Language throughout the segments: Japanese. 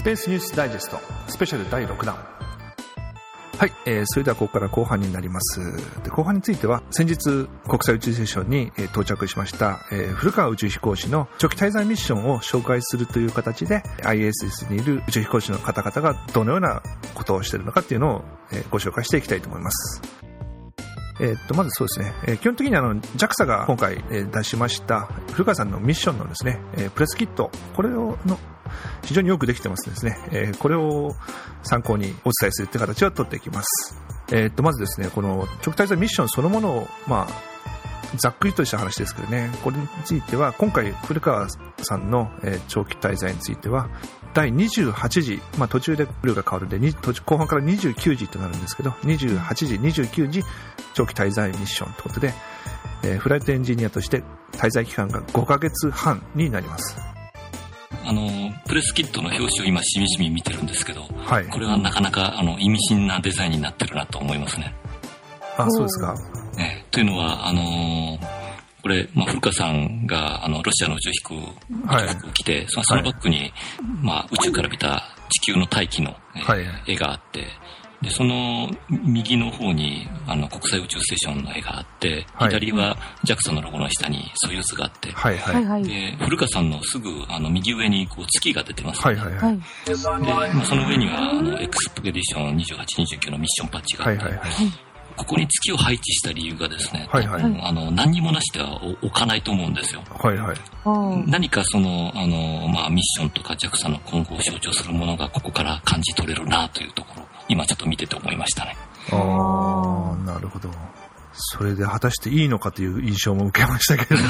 スペースニュースダイジェストスペシャル第6弾。はい、それではここから後半になります。で、後半については先日国際宇宙ステーションに、到着しました、古川宇宙飛行士の長期滞在ミッションを紹介するという形で ISS にいる宇宙飛行士の方々がどのようなことをしているのかっていうのを、ご紹介していきたいと思います。まずそうですね、基本的にJAXA が今回、出しました古川さんのミッションのですね、プレスキット、これを非常によくできてますですね、これを参考にお伝えするという形を取っていきます。まずですね、この長期滞在ミッションそのものを、ざっくりとした話ですけどね、これについては今回古川さんの、長期滞在については第28次、途中でルールが変わるので後半から29時となるんですけど、28時29時長期滞在ミッションということで、フライトエンジニアとして滞在期間が5ヶ月半になります。 プレスキットの表紙を今しみじみ見てるんですけど、 はい、 これはなかなか意味深なデザインになってるなと思いますね。 あ、そうですか。 というのはこれ、古川さんがロシアの宇宙服を着て、そのバックに、宇宙から見た地球の大気の、絵があって、でその右の方に国際宇宙ステーションの絵があって、左は JAXA のロゴの下にソユーズがあって、で古川さんのすぐ右上に月が出てます、ね。でその上にはエクスペディション28、29のミッションパッチがあって、ここに月を配置した理由がですね、何にもなしでは置かないと思うんですよ。何かそのミッションとか JAXA の今後を象徴するものがここから感じ取れるなというところ、今ちょっと見てて思いましたね。 なるほど。それで果たしていいのかという印象も受けましたけれ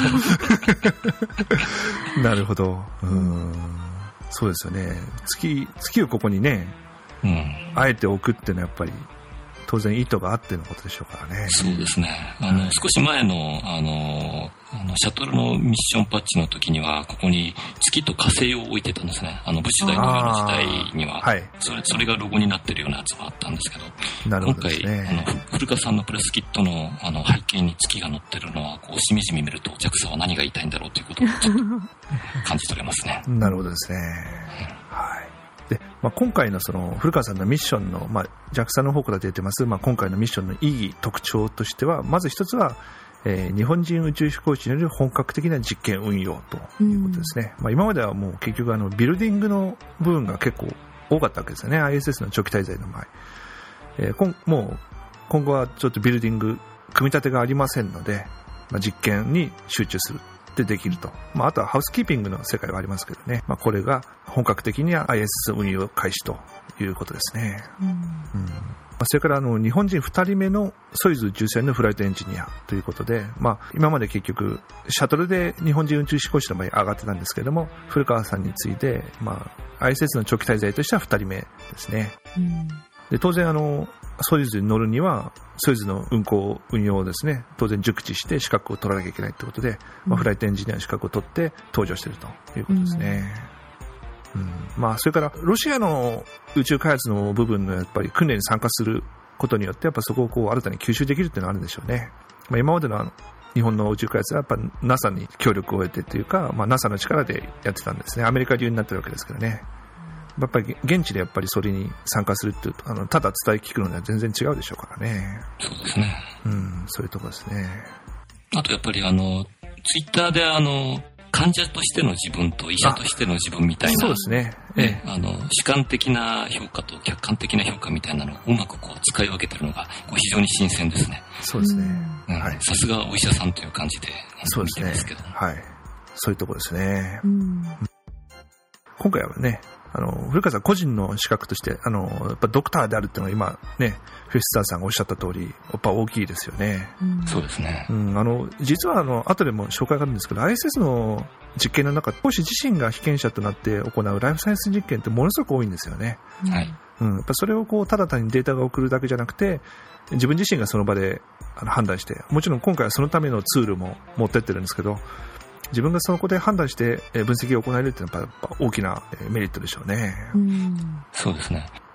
どなるほど。そうですよね。月をここにね、あえて置くっていうのはやっぱり当然意図があってのことでしょうからね。そうですね。 少し前のシャトルのミッションパッチの時にはここに月と火星を置いてたんですね。ブッシュ大統領の時代には、それがロゴになってるようなやつもあったんですけど、今回古川さんのプレスキットの背景に月が載ってるのはこうしみじみ見ると JAXA は何が言いたいんだろうということをちょっと感じ取れますね。 なるほどですね。で今回のその古川さんのミッションの、JAXA の方から出てます、今回のミッションの意義特徴としては、まず一つは、日本人宇宙飛行士による本格的な実験運用ということですね。今まではもう結局ビルディングの部分が結構多かったわけですよね。 ISS の長期滞在の前、もう今後はちょっとビルディング組み立てがありませんので、実験に集中するできると。あとはハウスキーピングの世界はありますけどね、これが本格的に ISS 運用開始ということですね。それから日本人2人目のソユーズ宇宙船のフライトエンジニアということで、今まで結局シャトルで日本人宇宙飛行士の場合上がってたんですけども、古川さんに次いで、ISS の長期滞在としては2人目ですね。で当然ソユーズに乗るにはソユーズの運用をですね、当然熟知して資格を取らなきゃいけないということで、フライトエンジニアの資格を取って登場しているということですね。それからロシアの宇宙開発の部分のやっぱり訓練に参加することによってやっぱそこを新たに吸収できるっていうのがあるんでしょうね。今までの日本の宇宙開発はやっぱ NASA に協力を得てというか、NASA の力でやってたんですね。アメリカ流になってるわけですからね。やっぱり現地でやっぱりそれに参加するっていうとただ伝え聞くのでは全然違うでしょうからね。 そうですね。 そういうところですね。 あとやっぱりツイッターで患者としての自分と医者としての自分みたいな、 そうですね、 主観的な評価と客観的な評価みたいなのをうまく使い分けてるのが非常に新鮮ですね。 そうですね。 さすがお医者さんという感じで見てますけど、 そういうところですね。今回はね、古川さん個人の資格としてやっぱドクターであるっていうのが今ね、フェスターさんがおっしゃった通りやっぱ大きいですよね。 そうですね。 実は後でも紹介があるんですけど、 ISS の実験の中、講師自身が被験者となって行うライフサイエンス実験ってものすごく多いんですよね。やっぱそれをただ単にデータが送るだけじゃなくて、自分自身がその場で判断して、もちろん今回はそのためのツールも持ってってるんですけど、自分がそこで判断して分析を行えるっていうのはやっぱ大きなメリットでしょうね。 そうですね。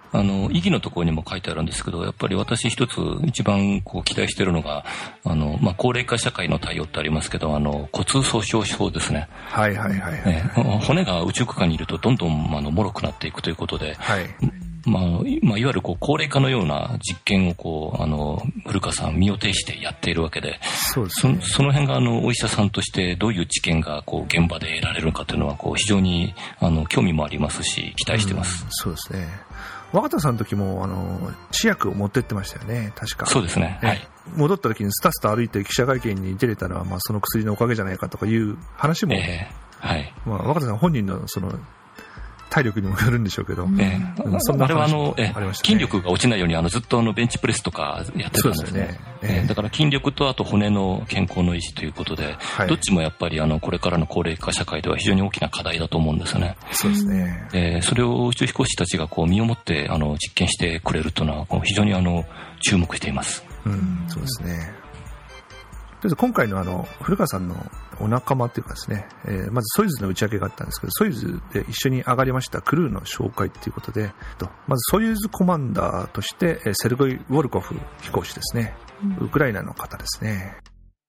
意義のところにも書いてあるんですけど、やっぱり私一つ一番期待しているのが、高齢化社会の対応ってありますけど、骨粗鬆症ですね。 はいはいはい。 骨が宇宙空間にいるとどんどん脆くなっていくということで、 はい。 いわゆる高齢化のような実験を古川さん身を挺してやっているわけで、 そうですね。 その辺がお医者さんとしてどういう知見が現場で得られるかというのは非常に興味もありますし、期待してます。 そうですね。若田さんの時も試薬を持ってってましたよね、確か。 そうですね。はい。 戻った時にスタスタ歩いて記者会見に出れたのは、その薬のおかげじゃないかとかいう話も、 はい。 若田さん本人の体力にもよるんでしょうけど、 そんな話もありましたね。筋力が落ちないようにずっとベンチプレスとかやってたんですね。だから筋力とあと骨の健康の維持ということで、どっちもやっぱりこれからの高齢化社会では非常に大きな課題だと思うんですよね。 そうですね。 それを宇宙飛行士たちが身をもって実験してくれるというのは非常に注目しています。 そうですね。今回の古川さんのお仲間というかですね、まずソユーズの打ち上げがあったんですけど、ソユーズで一緒に上がりましたクルーの紹介ということで、まずソユーズコマンダーとしてセルゴイ・ウォルコフ飛行士ですね、ウクライナの方ですね。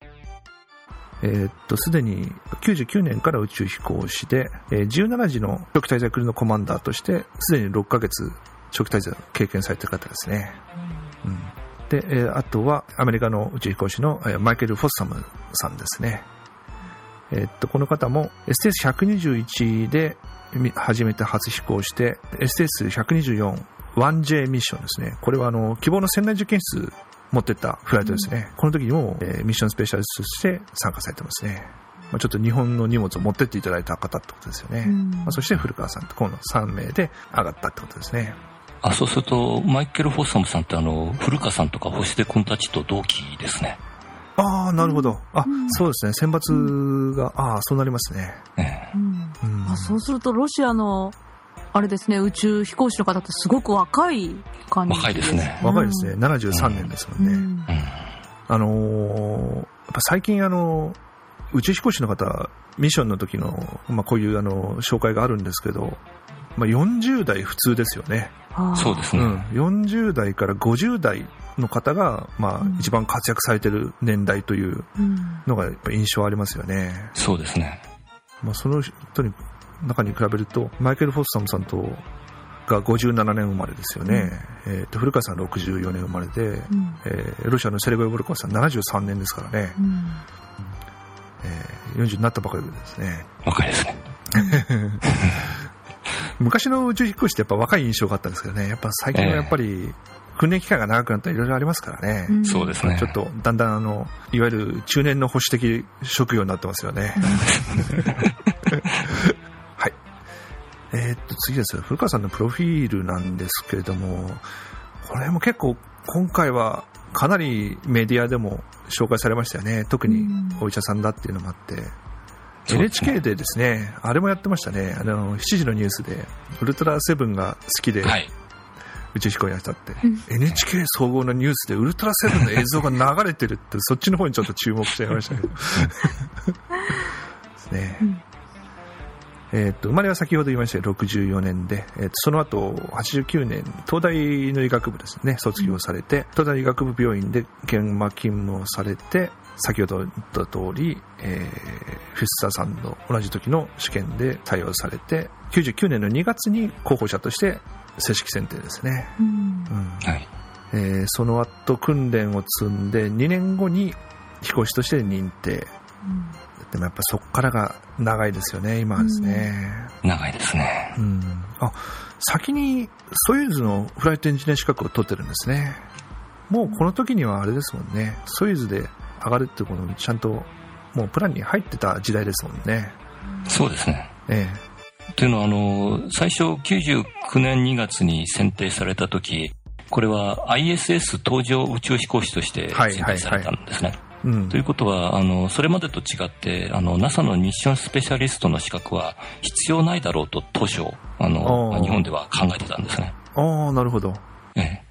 すでに99年から宇宙飛行士で、17時の長期滞在クルーのコマンダーとしてすでに6ヶ月長期滞在を経験されている方ですね。で、あとはアメリカの宇宙飛行士のマイケル・フォッサムさんですね。この方も STS-121 で初めて初飛行して STS-124 1J ミッションですね。これは希望の船内受験室持ってったフライトですね。この時にもミッションスペシャリストとして参加されてますね。ちょっと日本の荷物を持ってっていただいた方ってことですよね。そして古川さんとこの3名で上がったってことですね。 そうするとマイケル・フォッサムさんって古川さんとか星出君たちと同期ですね。 なるほど。そうですね。選抜がそうなりますね。 そうするとロシアのあれですね、宇宙飛行士の方ってすごく若い感じですね。 若いですね。 若いですね。73年ですもんね。やっぱ最近宇宙飛行士の方ミッションの時のこういう紹介があるんですけど、40代普通ですよね。 そうですね。 40代から50代の方が一番活躍されている年代というのがやっぱ印象ありますよね。 そうですね。 その人の中に比べるとマイケル・フォッサムさんとが57年生まれですよね。古川さん64年生まれで、ロシアのセレゴイ・ボルコワさん73年ですからね。40になったばかりですね。 若いですね。 昔の宇宙飛行士ってやっぱ若い印象があったんですけどね、やっぱ最近はやっぱり訓練期間が長くなったりいろいろありますからね。 そうですね。 ちょっとだんだんいわゆる中年の保守的職業になってますよね。はい。次です。古川さんのプロフィールなんですけれども、これも結構今回はかなりメディアでも紹介されましたよね。特にお医者さんだっていうのもあって。NHK でですね、あれもやってましたね。7時のニュースでウルトラセブンが好きで宇宙飛行やったって、NHK 総合のニュースでウルトラセブンの映像が流れてるって、そっちの方にちょっと注目しちゃいましたけどですね。生まれは先ほど言いました64年で、その後89年東大の医学部ですね卒業されて、東大医学部病院で現場勤務をされて、先ほど言った通り、フィッサーさんの同じ時の試験で対応されて、99年の2月に候補者として正式選定ですね。その後訓練を積んで2年後に飛行士として認定。でもやっぱそこからが長いですよね、今はですね。 長いですね。 先にソユーズのフライトエンジニア資格を取ってるんですね。もうこの時にはあれですもんね、ソユーズで上がるっていうことにちゃんともうプランに入ってた時代ですもんね。 そうですね。というのは最初99年2月に選定された時、これは ISS 搭乗宇宙飛行士として選定されたんですね。ということはそれまでと違ってNASA のミッションスペシャリストの資格は必要ないだろうと当初日本では考えてたんですね。 なるほど。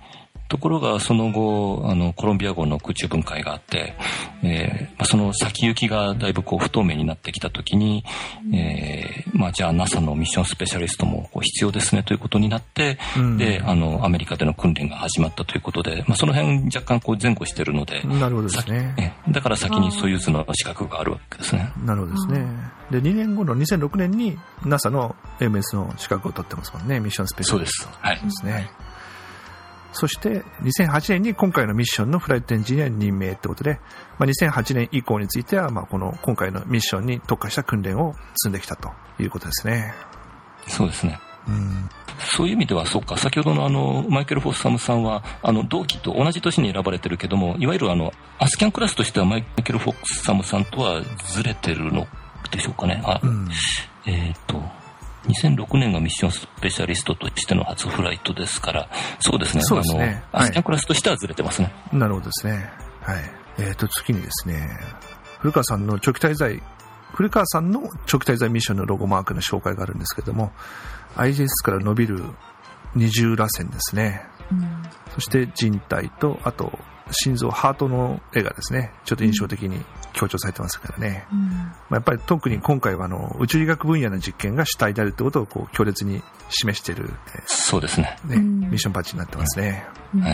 ところがその後コロンビア号の空中分解があって、その先行きがだいぶ不透明になってきたときに、じゃあ NASA のミッションスペシャリストも必要ですねということになって、でアメリカでの訓練が始まったということで、その辺若干前後してるので、 なるほどですね。 だから先にソユーズの資格があるわけですね。 なるほどですね。で2年後の2006年に NASA の AMS の資格を取ってますもんね、ミッションスペシャリスト。 そうです。はい。 ですね。そして2008年に今回のミッションのフライトエンジニアに任命ということで、2008年以降については今回のミッションに特化した訓練を積んできたということですね。 そうですね。そういう意味ではそうか、先ほどのマイケル・フォッサムさんは同期と同じ年に選ばれてるけども、いわゆるアスキャンクラスとしてはマイケル・フォッサムさんとはずれてるのでしょうかね。2006年がミッションスペシャリストとしての初フライトですから、そうですね。 そうですね。 アスキャンクラスとしてはずれてますね。 なるほどですね。はい。次にですね、古川さんの長期滞在ミッションのロゴマークの紹介があるんですけども、ISS から伸びる二重螺旋ですね。そして人体と、あと心臓、ハートの絵がですね、ちょっと印象的に強調されてますからね。やっぱり特に今回は宇宙医学分野の実験が主体であるということを強烈に示している、 そうですね。 ミッションバッジになってますね。 はい。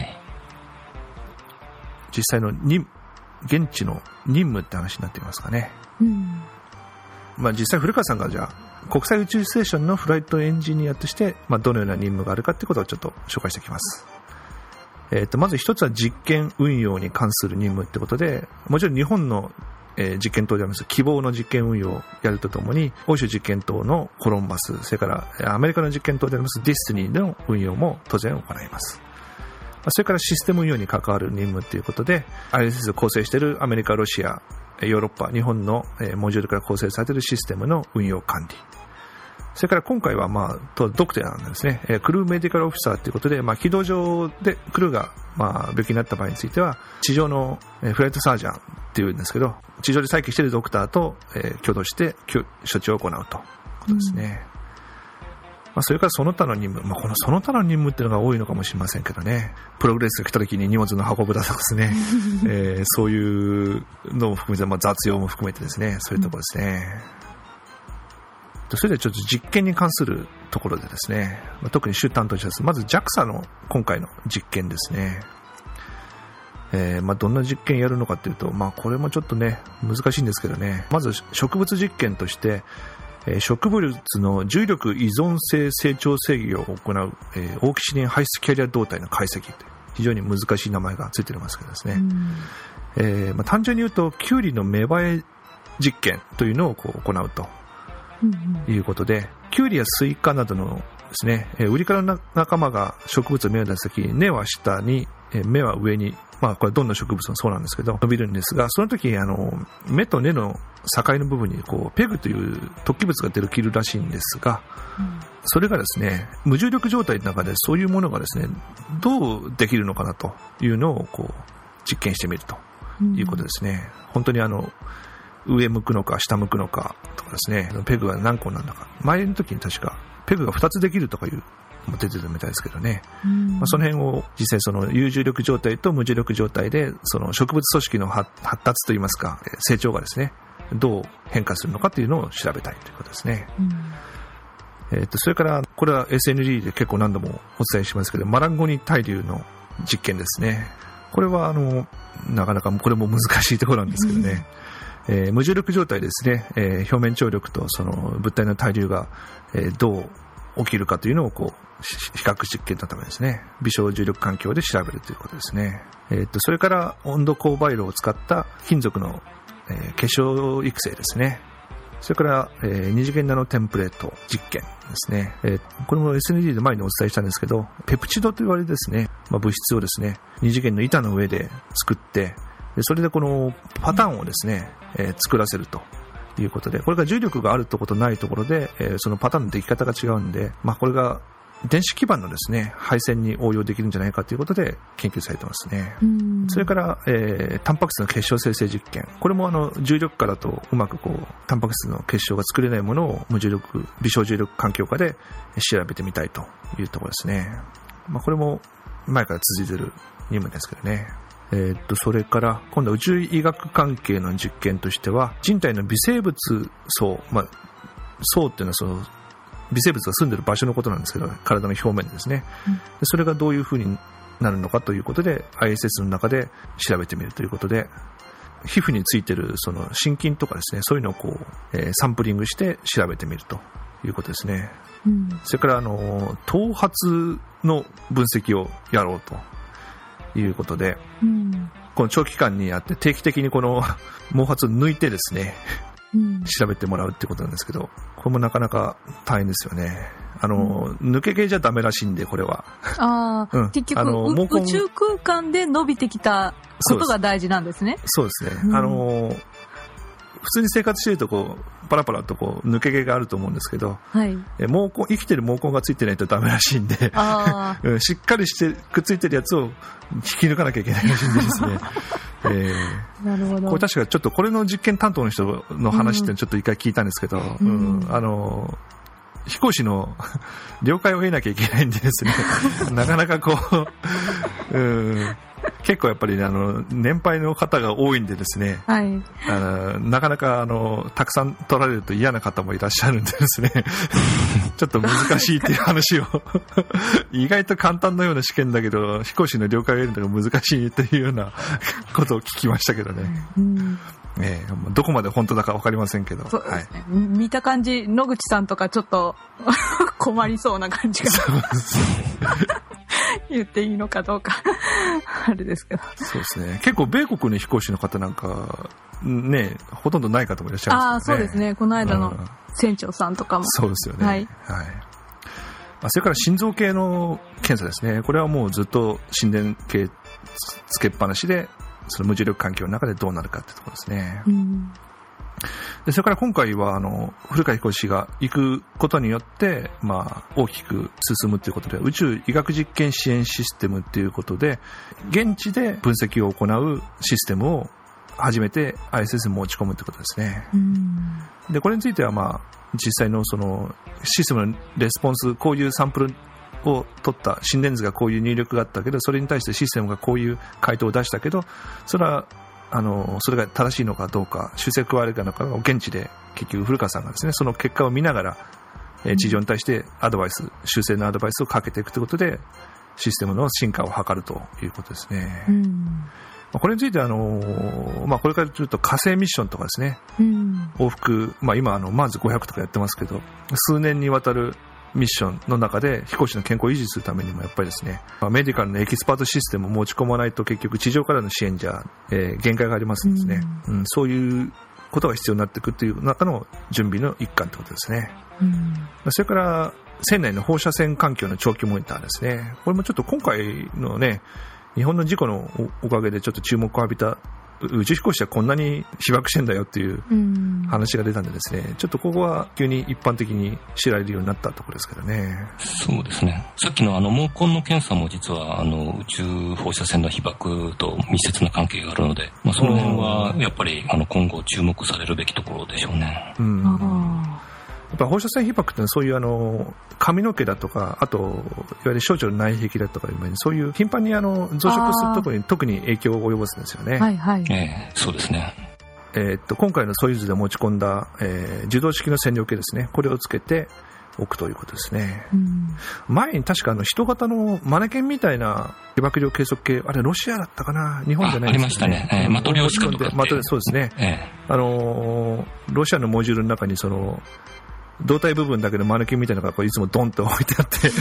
実際の現地の任務って話になっていますかね。実際古川さんがじゃあ国際宇宙ステーションのフライトエンジニアとして、どのような任務があるかということをちょっと紹介していきます。まず一つは実験運用に関する任務ということで、もちろん日本の実験棟であります希望の実験運用をやるとともに、欧州実験棟のコロンバス、それからアメリカの実験棟でありますディスティニーの運用も当然行います。それからシステム運用に関わる任務ということで、ISS を構成しているアメリカ、ロシア、ヨーロッパ、日本のモジュールから構成されているシステムの運用管理。それから今回はドクターなんですね。クルーメディカルオフィサーということで、軌道上でクルーが病気になった場合については、地上のフライトサージャンっていうんですけど、地上で待機しているドクターと共同して処置を行うということですね。それからその他の任務、このその他の任務っていうのが多いのかもしれませんけどね、プログレスが来た時に荷物の運ぶだとかですね、そういうのも含めて、雑用も含めてですね、そういうところですね。それではちょっと実験に関するところでですね、特に主担当者です。まず JAXA の今回の実験ですね。どんな実験やるのかというと、これもちょっとね難しいんですけどね、まず植物実験として植物の重力依存性成長制御を行うオーキシリン排出キャリア動態の解析という非常に難しい名前がついていますけどですね、単純に言うとキュウリの芽生え実験というのを行うということで、キュウリやスイカなどのですね、ウリ科の仲間が植物を芽を出すとき、根は下に芽は上に、これどんな植物もそうなんですけど伸びるんですが、その時芽と根の境の部分にペグという突起物が出る切るらしいんですが、それがですね無重力状態の中でそういうものがですねどうできるのかなというのを実験してみるということですね。本当に上向くのか下向くのかとかですね、ペグが何個なのか、前の時に確かペグが2つできるとかいうも出てるみたいですけどね、その辺を実際その有重力状態と無重力状態でその植物組織の発達といいますか成長がですねどう変化するのかというのを調べたいということですね。それからこれは SND で結構何度もお伝えしますけど、マランゴニ対流の実験ですね。これはなかなかこれも難しいところなんですけどね、無重力状態ですね、表面張力とその物体の対流が、どう起きるかというのを比較実験のためですね、微小重力環境で調べるということですね。それから温度勾配炉を使った金属の、結晶育成ですね。それから、二次元ナノテンプレート実験ですね。これも SND で前にお伝えしたんですけど、ペプチドと言われるですね、物質をですね二次元の板の上で作って、それでこのパターンをですね、作らせるということで、これが重力があるところとないところで、そのパターンの出来方が違うんで、これが電子基板のですね配線に応用できるんじゃないかということで研究されてますね。それから、タンパク質の結晶生成実験、これも重力からとうまくタンパク質の結晶が作れないものを無重力微小重力環境下で調べてみたいというところですね。これも前から続いている任務ですけどね。それから今度は宇宙医学関係の実験としては、人体の微生物層、層っていうのはその微生物が住んでいる場所のことなんですけど、体の表面ですね、でそれがどういうふうになるのかということで ISS の中で調べてみるということで、皮膚についているその心筋とかですね、そういうのをこう、サンプリングして調べてみるということですね、それから頭髪の分析をやろうということで、この長期間にやって定期的にこの毛髪を抜いてですね、調べてもらうってことなんですけど、これもなかなか大変ですよね。抜け毛じゃダメらしいんで、これは結局宇宙空間で伸びてきたことが大事なんですね。 そうですね、普通に生活しているとこうパラパラとこう抜け毛があると思うんですけど、 毛根、生きてる毛根がついてないとダメらしいんでしっかりしてくっついてるやつを引き抜かなきゃいけないらしいんでですねなるほど。 これ確かちょっとこれの実験担当の人の話ってちょっと一回聞いたんですけど、飛行士の了解を得なきゃいけないんでですねなかなかこう、結構やっぱり、ね、年配の方が多いんでですね、なかなかたくさん取られると嫌な方もいらっしゃるんでですねちょっと難しいっていう話を意外と簡単なような試験だけど飛行士の了解を得るのが難しいというようなことを聞きましたけどね、どこまで本当だか分かりませんけど、 そうですね、見た感じ野口さんとかちょっと困りそうな感じが言っていいのかどうかあれですけど、 そうですね、結構米国の飛行士の方なんかね、ほとんどない方もいらっしゃいますからね。 そうですね、この間の船長さんとかも、 そうですよね、それから心臓系の検査ですね。これはもうずっと心電計つけっぱなしで、その無重力環境の中でどうなるかってところですね、でそれから今回は古川飛行士が行くことによって、大きく進むということで、宇宙医学実験支援システムということで現地で分析を行うシステムを初めて ISS に持ち込むということですね、でこれについては実際のそのシステムのレスポンス、こういうサンプルを取った心電図がこういう入力があったけど、それに対してシステムがこういう回答を出したけど、それが正しいのかどうか、修正加えるかどうかを現地で結局古川さんがですね、その結果を見ながら地上に対してアドバイス、修正のアドバイスをかけていくということでシステムの進化を図るということですね、これについてはこれからちょっと火星ミッションとかですね、往復、今マーズ500とかやってますけど、数年にわたるミッションの中で飛行士の健康を維持するためにもやっぱりですね、メディカルのエキスパートシステムを持ち込まないと結局地上からの支援じゃ、限界がありますんですね、そういうことが必要になっていくという中の準備の一環ということですね、それから船内の放射線環境の長期モニターですね。これもちょっと今回のね、日本の事故のおかげでちょっと注目を浴びた、宇宙飛行士はこんなに被爆してんだよっていう話が出たんでですね、ちょっとここは急に一般的に知られるようになったところですけどね。 そうですね。さっきの毛根の検査も実は宇宙放射線の被爆と密接な関係があるので、その辺はやっぱり今後注目されるべきところでしょうね。 やっぱ放射線被爆ってそういう髪の毛だとか、あといわゆる小腸の内壁だとか、そういう頻繁に増殖するところに特に影響を及ぼすんですよね。 そうですね。 今回のソユーズで持ち込んだ、受動式の線量計ですね、これをつけておくということですね、前に確か人型のマネキンみたいな被爆量計測計、あれロシアだったかな、日本じゃないですかね。 ありましたね、マトリョーシカとかって。 そうですね、ロシアのモジュールの中に胴体部分だけのマネキンみたいなのがいつもドンと置いてあって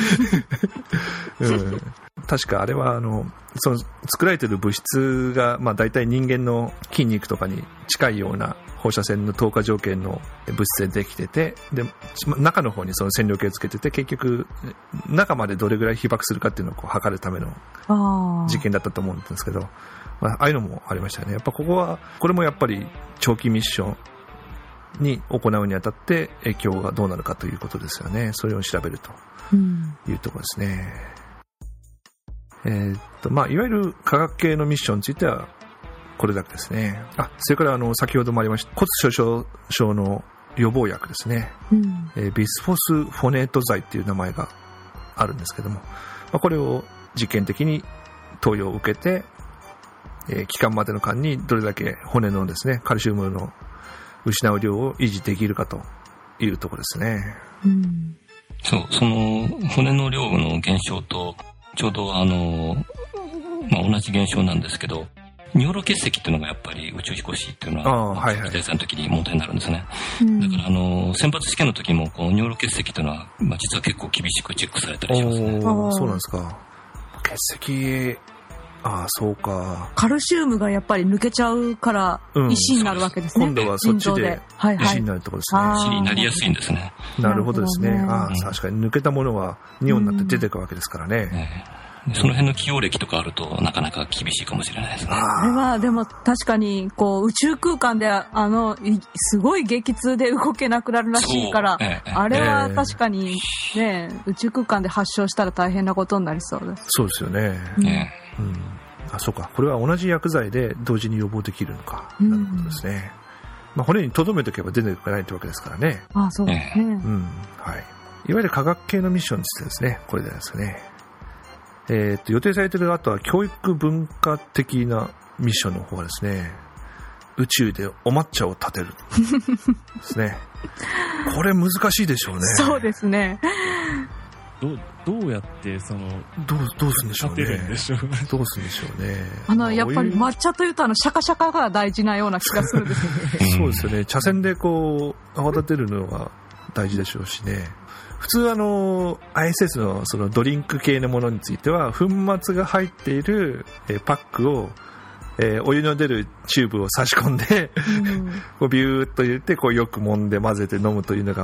確かあれはその作られている物質が大体人間の筋肉とかに近いような放射線の透過条件の物質でできてて、で中の方にその線量計をつけてて、結局中までどれぐらい被爆するかっていうのを測るための実験だったと思うんですけど、ああいうのもありましたね。やっぱこれもやっぱり長期ミッションに行うにあたって影響がどうなるかということですよね。それを調べるというところですね。いわゆる科学系のミッションについてはこれだけですね。それから先ほどもありました骨粗しょう症の予防薬ですね、ビスフォスフォネート剤っていう名前があるんですけども、これを実験的に投与を受けて、期間までの間にどれだけ骨のですね、カルシウムの失う量を維持できるかというところですね。 そう、その骨の量の減少とちょうど同じ現象なんですけど、尿路結石っていうのがやっぱり宇宙飛行士っていうのは期待された時に問題になるんですね。だから選抜試験の時もこう尿路結石っていうのは、実は結構厳しくチェックされたりしますね。 そうなんですか。結石、そうか。 カルシウムがやっぱり抜けちゃうから石になるわけですね。 今度はそっちで石になるところですね。 石になりやすいんですね。 なるほどですね。確かに抜けたものは尿になって出てくるわけですからね。 その辺の起用歴とかあるとなかなか厳しいかもしれないですね。 あれはでも確かにこう宇宙空間ですごい激痛で動けなくなるらしいから、あれは確かにね、宇宙空間で発症したら大変なことになりそうです。 そうですよね。そうか。これは同じ薬剤で同時に予防できるのか。なるほどですね。骨に留めておけば出てこないというわけですからね。 そうですね。 はい。いわゆる科学系のミッションとしてですね、これでですね。予定されている後は教育文化的なミッションの方はですね、宇宙でお抹茶を立てるですね。これ難しいでしょうね。 そうですね。 どうやってどうするんでしょうね。どうするんでしょうね。 やっぱり抹茶というとシャカシャカが大事なような気がするんですよね。 そうですよね。茶筅でこう泡立てるのが大事でしょうしね。普通ISS のそのドリンク系のものについては粉末が入っているパックをお湯の出るチューブを差し込んでこうビューッと入れてこうよく揉んで混ぜて飲むというのが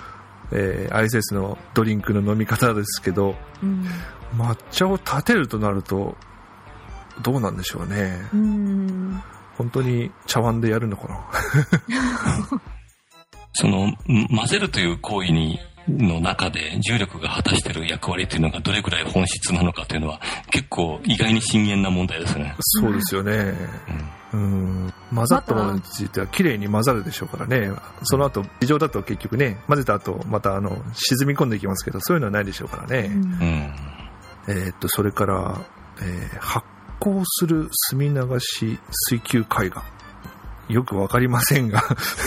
ISS のドリンクの飲み方ですけど、抹茶を立てるとなるとどうなんでしょうね。本当に茶碗でやるのかな。 混ぜるという行為の中で重力が果たしている役割というのがどれくらい本質なのかというのは結構意外に深淵な問題ですね。 そうですよね。混ざったものについてはきれいに混ざるでしょうからね。その後地上だと結局ね、混ぜた後また沈み込んでいきますけど、そういうのはないでしょうからね。それから、発光する墨流し水球絵画、よくわかりませんが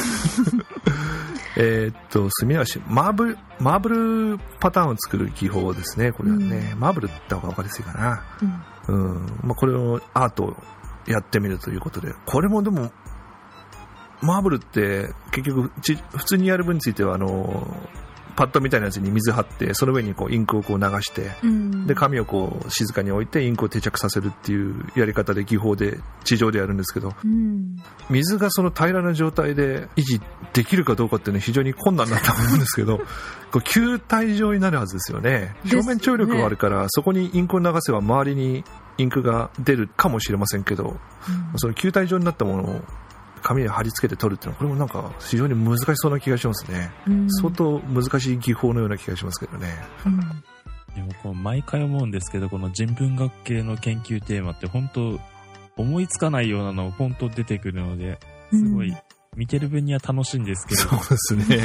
墨流しマーブルパターンを作る技法ですね。これはね、マーブルって言った方がわかりやすいかな。これをアートをやってみるということで、これもでもマーブルって結局普通にやる分についてはパッドみたいなやつに水張って、その上にこうインクをこう流して、で紙をこう静かに置いてインクを定着させるっていうやり方で技法で地上でやるんですけど、水がその平らな状態で維持できるかどうかっていうのは非常に困難だと思うんですけどこう球体状になるはずですよね。表面張力があるからそこにインクを流せば周りにインクが出るかもしれませんけど、その球体状になったものを紙に貼り付けて取るっていうのは、これもなんか非常に難しそうな気がしますね。相当難しい技法のような気がしますけどね。 でもこう毎回思うんですけど、この人文学系の研究テーマって本当思いつかないようなのを本当出てくるので、すごい見てる分には楽しいんですけど。 そうですね。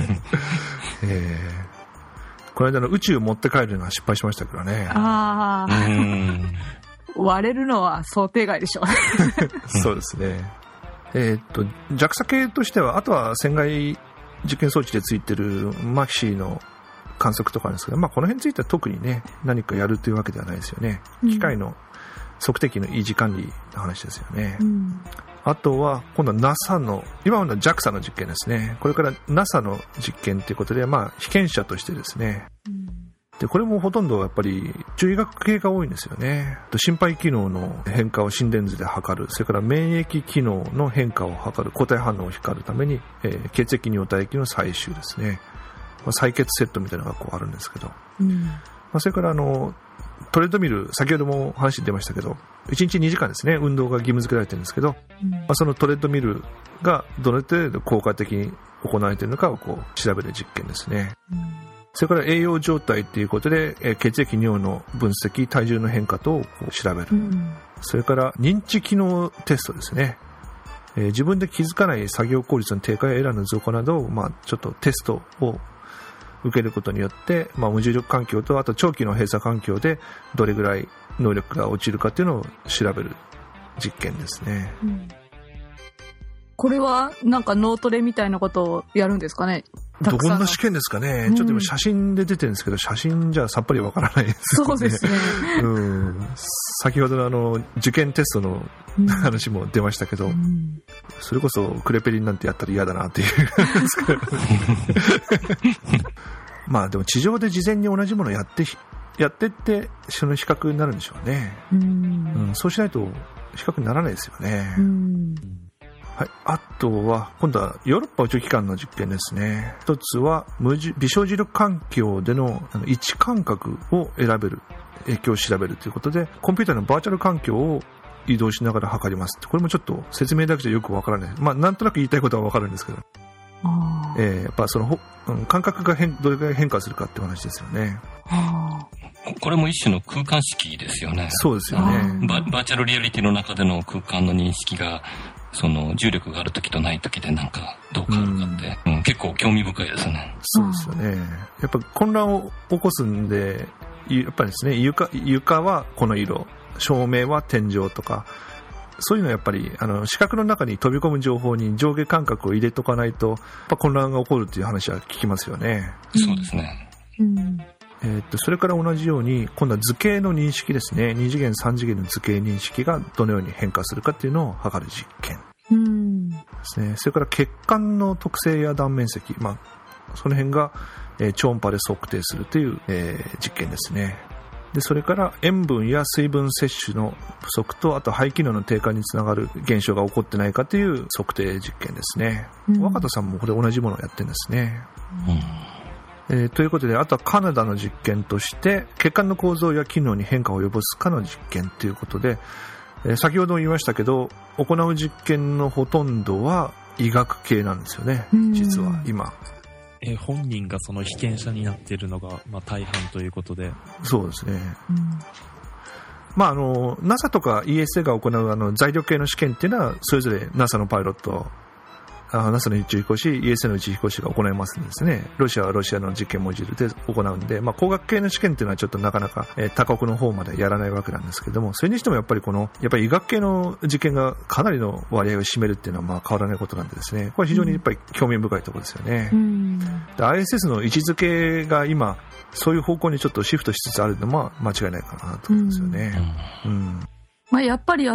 この間の宇宙を持って帰るのは失敗しましたけどね。 割れるのは想定外でしょうね。 そうですね。JAXA 系としては、あとは船外実験装置でついてるマキシーの観測とかですけど、この辺については特にね、何かやるというわけではないですよね。機械の測定器の維持管理の話ですよね。あとは今度は NASA の、今までの JAXA の実験ですね。これから NASA の実験ということで、被験者としてですね、でこれもほとんどやっぱり中医学系が多いんですよね。心肺機能の変化を心電図で測る、それから免疫機能の変化を測る、抗体反応を測るために、血液尿体液の採取ですね、採血セットみたいなのがこうあるんですけど、それからトレッドミル、先ほども話出ましたけど、1日2時間ですね、運動が義務付けられてるんですけど、そのトレッドミルがどの程度効果的に行われているのかをこう調べる実験ですね。それから栄養状態ということで、血液尿の分析、体重の変化等をこう調べる、それから認知機能テストですね。自分で気づかない作業効率の低下やエラーの増加などを、ちょっとテストを受けることによって、無重力環境とあと長期の閉鎖環境でどれぐらい能力が落ちるかっていうのを調べる実験ですね。 これはなんか脳トレみたいなことをやるんですかね。 どんな試験ですかね。ちょっと今写真で出てるんですけど、写真じゃさっぱりわからないですね。 そうですね。 先ほどの受験テストの話も出ましたけど、それこそクレペリンなんてやったら嫌だなっていうでも地上で事前に同じものをやってってその比較になるんでしょうね。そうしないと比較にならないですよね。はい、あとは今度はヨーロッパ宇宙機関の実験ですね。一つは微小磁力環境での位置感覚を選べる、影響を調べるということで、コンピューターのバーチャル環境を移動しながら測ります。これもちょっと説明だけじゃよくわからない。なんとなく言いたいことはわかるんですけど、やっぱその感覚がどれくらい変化するかって話ですよね。 これも一種の空間識ですよね。 そうですよね。 バーチャルリアリティの中での空間の認識がその重力がある時とない時でなんかどう変わるかって、結構興味深いですね。 そうですよね。やっぱ混乱を起こすんで、やっぱりですね、床はこの色、照明は天井とか、そういうのはやっぱり視覚の中に飛び込む情報に上下感覚を入れとかないとやっぱ混乱が起こるっていう話は聞きますよね。 そうですね。 それから同じように今度は図形の認識ですね。2次元3次元の図形認識がどのように変化するかっていうのを測る実験ですね。それから血管の特性や断面積、その辺が、超音波で測定するという、実験ですね。でそれから塩分や水分摂取の不足とあと肺機能の低下につながる現象が起こってないかという測定実験ですね。若田さんもこれ同じものをやってるんですね。ということで、あとはカナダの実験として血管の構造や機能に変化を及ぼすかの実験ということで、先ほども言いましたけど行う実験のほとんどは医学系なんですよね。実は今本人がその被験者になっているのが、大半ということで。 そうですね。NASA とか ESA が行う材料系の試験っていうのはそれぞれ NASA のパイロット、NASA の宇宙飛行士、ESA の宇宙飛行士が行いますんですね。ロシアはロシアの実験モジュールで行うんで、工学系の試験っていうのはちょっとなかなか他国の方までやらないわけなんですけども、それにしてもやっぱり医学系の実験がかなりの割合を占めるっていうのは変わらないことなんでですね、これ非常にやっぱり興味深いところですよね。で ISS の位置づけが今そういう方向にちょっとシフトしつつあるのも間違いないかなと思うんですよね。 やっぱり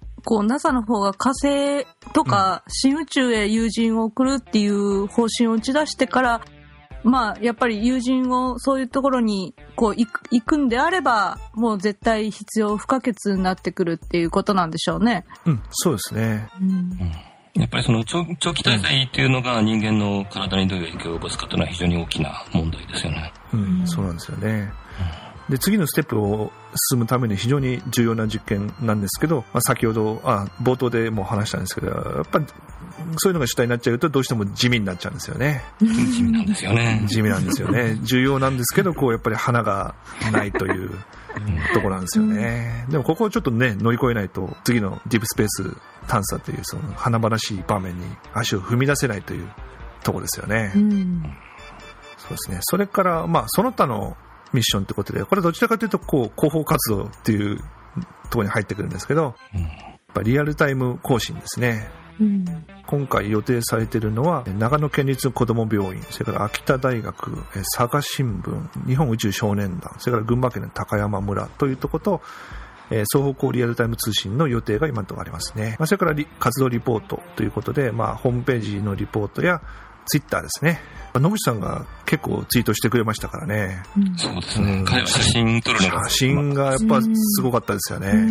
NASA の方が火星とか新宇宙へ有人を送るっていう方針を打ち出してから、やっぱり友人をそういうところに行くんであればもう絶対必要不可欠になってくるっていうことなんでしょうね。 そうですね。 やっぱりその長期滞在っていうのが人間の体にどういう影響を及ぼすかというのは非常に大きな問題ですよね。 そうなんですよね。で次のステップを進むために非常に重要な実験なんですけど、先ほど冒頭でも話したんですけど、やっぱりそういうのが主体になっちゃうとどうしても地味になっちゃうんですよね。 地味なんですよね。 地味なんですよね。重要なんですけどやっぱり花がないというところなんですよね。でもここをちょっとね乗り越えないと次のディープスペース探査というその華々しい場面に足を踏み出せないというところですよね。そうですね。それからその他のミッションということで、これどちらかというと広報活動っていうところに入ってくるんですけど、やっぱリアルタイム更新ですね。今回予定されているのは長野県立子ども病院、それから秋田大学、佐賀新聞、日本宇宙少年団、それから群馬県の高山村というところと、双方向リアルタイム通信の予定が今のところありますね。それから活動リポートということで、ホームページのリポートやツイッターですね。野口さんが結構ツイートしてくれましたからね。 そうですね。彼は写真撮るのが写真がやっぱすごかったですよね。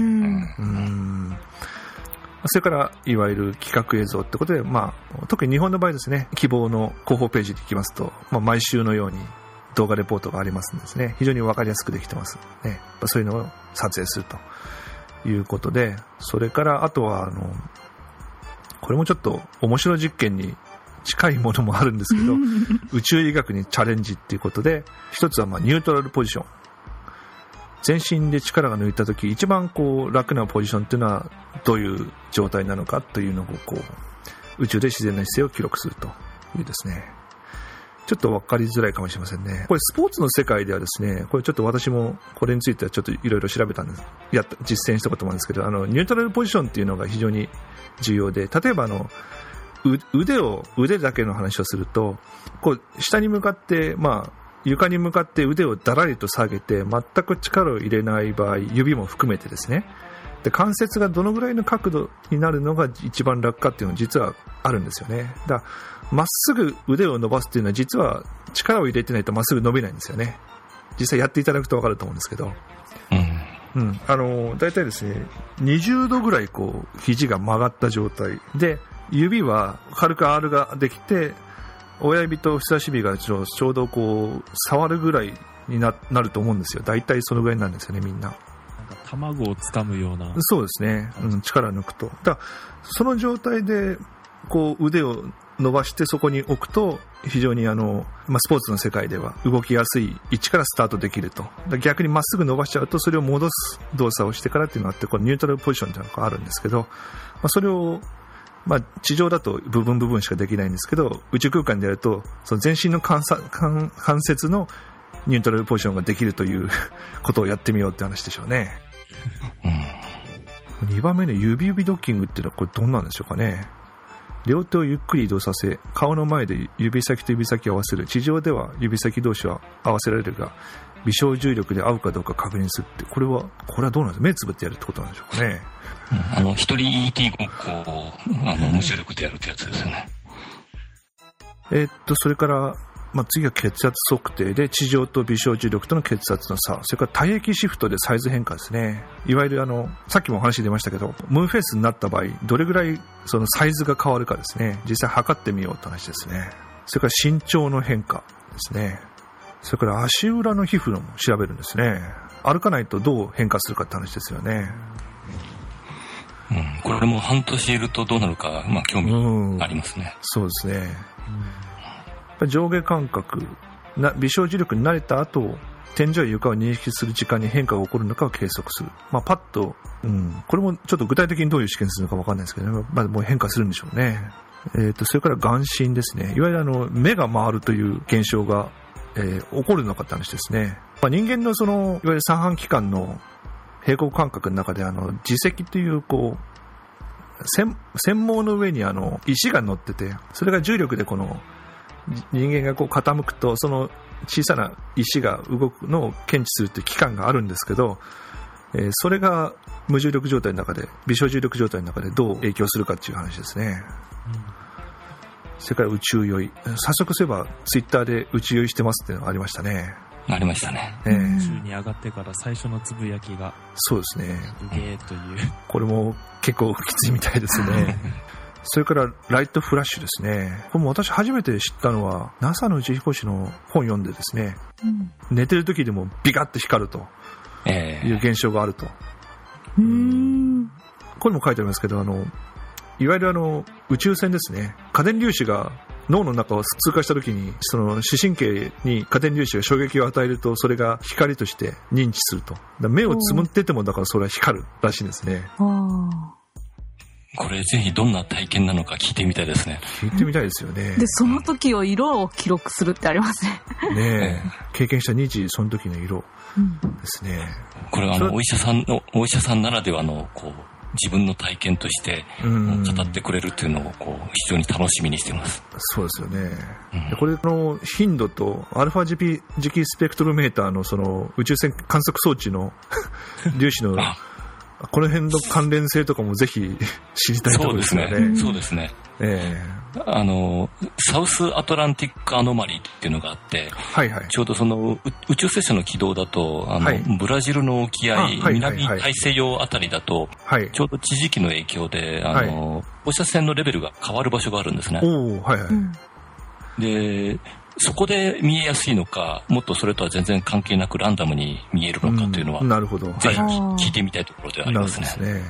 それからいわゆる企画映像ってことで、特に日本の場合ですね、希望の広報ページに行きますと、毎週のように動画レポートがありますんですね。非常に分かりやすくできてますね。そういうのを撮影するということで、それからあとはこれもちょっと面白い実験に近いものもあるんですけど宇宙医学にチャレンジっていうことで、一つはニュートラルポジション、全身で力が抜いた時一番楽なポジションっていうのはどういう状態なのかというのを宇宙で自然な姿勢を記録するというですね。 ちょっと分かりづらいかもしれませんね。これスポーツの世界ではですね、これちょっと私もこれについてはちょっといろいろ調べたんです、実践したこともあるんですけど、ニュートラルポジションっていうのが非常に重要で、例えば腕だけの話をすると、こう下に向かって、床に向かって腕をだらりと下げて全く力を入れない場合、指も含めてですね、で関節がどのぐらいの角度になるのが一番楽かっていうのは実はあるんですよね。だからまっすぐ腕を伸ばすっていうのは実は力を入れてないとまっすぐ伸びないんですよね。実際やっていただくと分かると思うんですけど、だいたいですね20度ぐらいこう肘が曲がった状態で、指は軽く R ができて、親指と人差し指がちょうどこう触るぐらいに なると思うんですよ。だいたいそのぐらいなんですよね、みんな。 卵をつかむような。 そうですね、力を抜くと。だその状態でこう腕を伸ばしてそこに置くと、非常にスポーツの世界では動きやすい位置からスタートできると。逆にまっすぐ伸ばしちゃうとそれを戻す動作をしてからっていうのがあって、このニュートラルポジションというのがあるんですけど、それを地上だと部分しかできないんですけど、宇宙空間でやるとその全身の関節のニュートラルポジションができるということをやってみようって話でしょうね。2番目の指ドッキングっていうのはこれどんなんでしょうかね。両手をゆっくり移動させ、顔の前で指先と指先を合わせる。地上では指先同士は合わせられるが、微小重力で合うかどうか確認するって、これはどうなんですか。目つぶってやるってことなんでしょうかね。 一人 ET ごっこを無重力でやるってやつですよね。 それから次は血圧測定で、地上と微小重力との血圧の差、それから体液シフトでサイズ変化ですね。いわゆるさっきもお話出ましたけど、ムーンフェイスになった場合どれぐらいそのサイズが変わるかですね、実際測ってみようって話ですね。それから身長の変化ですね。それから足裏の皮膚のも調べるんですね。歩かないとどう変化するかって話ですよね。 これも半年いるとどうなるか、興味ありますね。 そうですね。上下感覚、微小重力に慣れた後、天井や床を認識する時間に変化が起こるのかを計測する。パッと、これもちょっと具体的にどういう試験するのか分かんないですけど、もう変化するんでしょうね。それから眼神ですね。いわゆる目が回るという現象が、起こるのかって話ですね。人間のいわゆる三半規管の平行感覚の中で耳石という繊毛の上に石が乗ってて、それが重力でこの人間が傾くとその小さな石が動くのを検知するという器官があるんですけど、それが無重力状態の中で、微小重力状態の中でどう影響するかっていう話ですね。それから宇宙酔い、早速すればツイッターで宇宙酔いしてますっていうのがありましたね。 ありましたね。 宇宙に上がってから最初のつぶやきが、 そうですね、 すげーという、 これも結構きついみたいですね。それからライトフラッシュですね。これも私初めて知ったのは NASA の宇宙飛行士の本読んでですね、寝てる時でもビカッと光るという現象があると。これも書いてありますけど、いわゆる宇宙船ですね、過電粒子が脳の中を通過した時に、その視神経に過電粒子が衝撃を与えると、それが光として認知すると。目をつむっててもだからそれは光るらしいんですね。 これぜひどんな体験なのか聞いてみたいですね。 聞いてみたいですよね。 でその時を色を記録するってありますね。 ねえ、経験した日時その時の色ですね。 これはお医者さんならではの自分の体験として語ってくれるっていうのを非常に楽しみにしています。 そうですよね。これの頻度とアルファ磁気スペクトルメーターのその宇宙船観測装置の粒子のこの辺の関連性とかもぜひ知りたいところですよね。 そうですね。サウスアトランティックアノマリーっていうのがあって、ちょうどその宇宙ステーションの軌道だとブラジルの沖合、南大西洋あたりだと、ちょうど地磁気の影響で放射線のレベルが変わる場所があるんですね。でそこで見えやすいのか、もっとそれとは全然関係なくランダムに見えるのかというのは、 なるほど、 ぜひ聞いてみたいところではありますね。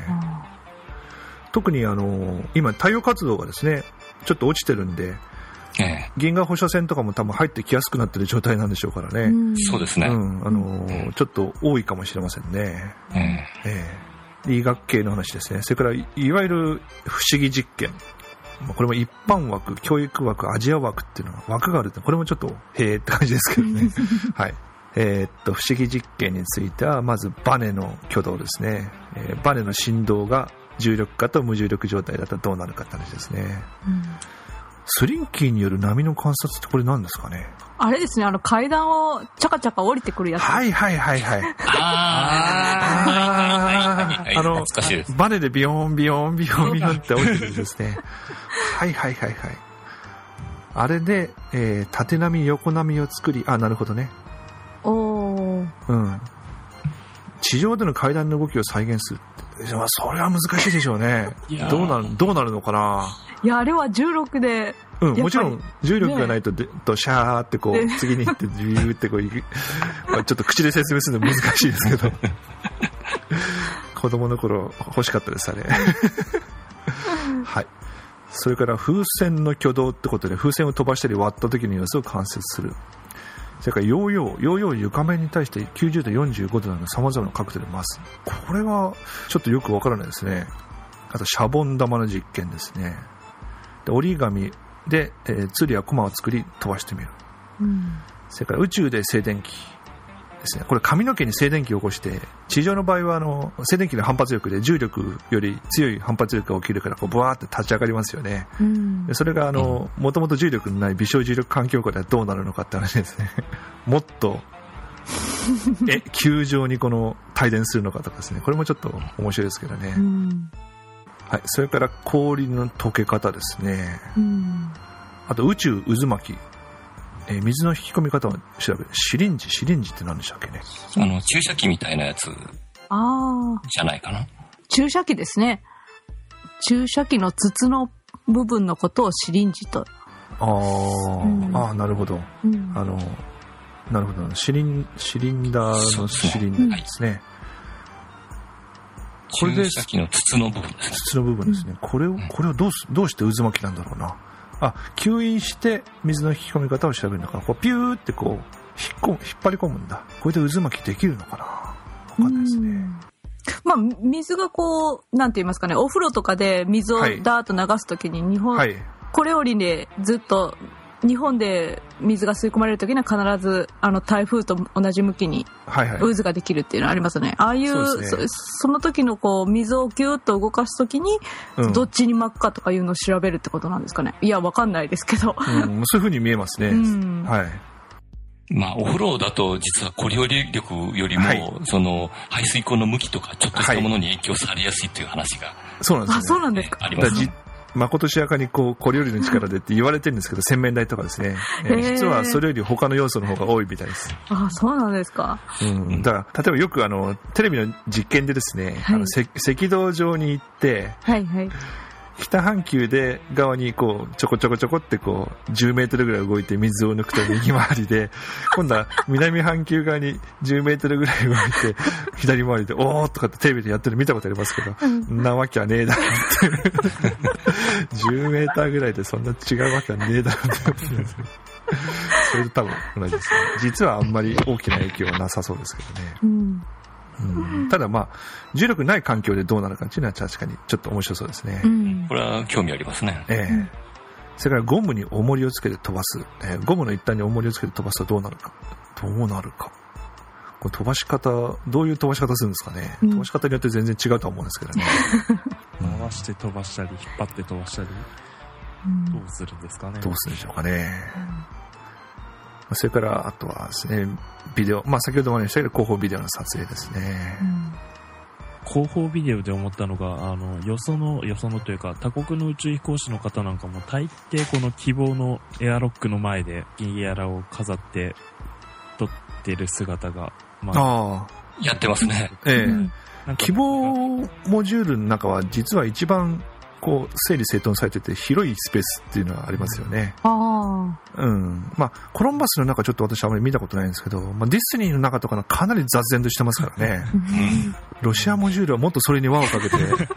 特に今太陽活動がですねちょっと落ちてるんで、銀河放射線とかも多分入ってきやすくなってる状態なんでしょうからね。 そうですね。 ちょっと多いかもしれませんね。医学系の話ですね。それからいわゆる不思議実験、 これも一般枠、教育枠、アジア枠っていうのが枠があるって、これもちょっとへーって感じですけどね。はい。不思議実験については、まずバネの挙動ですね。バネの振動が重力化と無重力状態だったらどうなるかって話ですね。スリンキーによる波の観察ってこれ何ですかね。 あれですね、階段をチャカチャカ降りてくるやつ。 はいはいはいはい。懐かしいです。バネでビヨンビヨンビヨンビヨンって降りてくるんですね。はいはいはいはい。あれで、縦波横波を作り、なるほどね。地上での階段の動きを再現するって、それは難しいでしょうね。どうなるのかな。 いや、あれは重力で、 もちろん重力がないと、シャーってこう次に行ってビューってこうちょっと口で説明するの難しいですけど子供の頃欲しかったですあれはい。それから風船の挙動ってことで、風船を飛ばしたり割った時の様子を観察する。それからヨーヨー床面に対して90度45度など様々な角度で回す。これはちょっとよくわからないですね。あとシャボン玉の実験ですね。で折り紙で、鶴や駒を作り飛ばしてみる。それから宇宙で静電気ですね。これ髪の毛に静電気を起こして、地上の場合は静電気の反発力で重力より強い反発力が起きるからこうブワーって立ち上がりますよね。でそれがもともと重力のない微小重力環境下ではどうなるのかって話ですね。もっと球状にこの帯電するのかとかですね。これもちょっと面白いですけどね。はい。それから氷の溶け方ですね。あと宇宙渦巻き。水の引き込み方を調べる。シリンジって何でしたっけね。 注射器みたいなやつじゃないかな。 注射器ですね。注射器の筒の部分のことをシリンジと。 なるほど。なるほど。シリンダーのシリンダーですね。 これで注射器の筒の部分ですね。 筒の部分ですね。これをどうして渦巻きなんだろうな。吸引して水の引き込み方を調べるのか。こうピューってこう引っ張り込むんだ。これで渦巻きできるのかな。わかんないですね。 水がこうなんて言いますかね。お風呂とかで水をダーッと流すときにこれよりねずっと日本で水が吸い込まれるときには必ず台風と同じ向きに渦ができるっていうのはありますね。ああいう その時のこう水をギューッと動かすときにどっちに巻くかとかいうのを調べるってことなんですかね。いやわかんないですけど、 そういう風に見えますね。はい。 お風呂だと実はコリオリ力よりも、その排水口の向きとかちょっとしたものに影響されやすいという話が、 そうなんですね。 そうなんですか。 ありますね。 まことしやかにこうコリオリの力でって言われてるんですけど、洗面台とかですね、実はそれより他の要素の方が多いみたいです。 そうなんですか。 だから例えばよくテレビの実験でですね、赤道上に行って、北半球で側にこうちょこちょこってこう10メートルぐらい動いて水を抜くと右回りで、今度は南半球側に10メートルぐらい動いて左回りでおーとかってテレビでやってる見たことありますけど、なわけはねえだろって10メーターぐらいでそんな違うわけはねえだろってそれと多分同じですね。実はあんまり大きな影響はなさそうですけどね。ただ重力ない環境でどうなるかっていうのは確かにちょっと面白そうですね。 これは興味ありますね。 それからゴムに重りをつけて飛ばす。ゴムの一端に重りをつけて飛ばすとどうなるか。これ飛ばし方、どういう飛ばし方するんですかね。飛ばし方によって全然違うと思うんですけどね。 回して飛ばしたり引っ張って飛ばしたり、どうするんですかね。 どうするんでしょうかね。それからあとはですね、ビデオ、先ほども言いましたけど広報ビデオの撮影ですね。 広報ビデオで思ったのが、よそのというか他国の宇宙飛行士の方なんかも大抵この希望のエアロックの前でギアラを飾って撮ってる姿が、 やってますね。 希望モジュールの中は実は一番こう整理整頓されてて広いスペースっていうのはありますよね。コロンバスの中ちょっと私あまり見たことないんですけど、ディスニーの中とかのかなり雑然としてますからね。ロシアモジュールはもっとそれに輪をかけて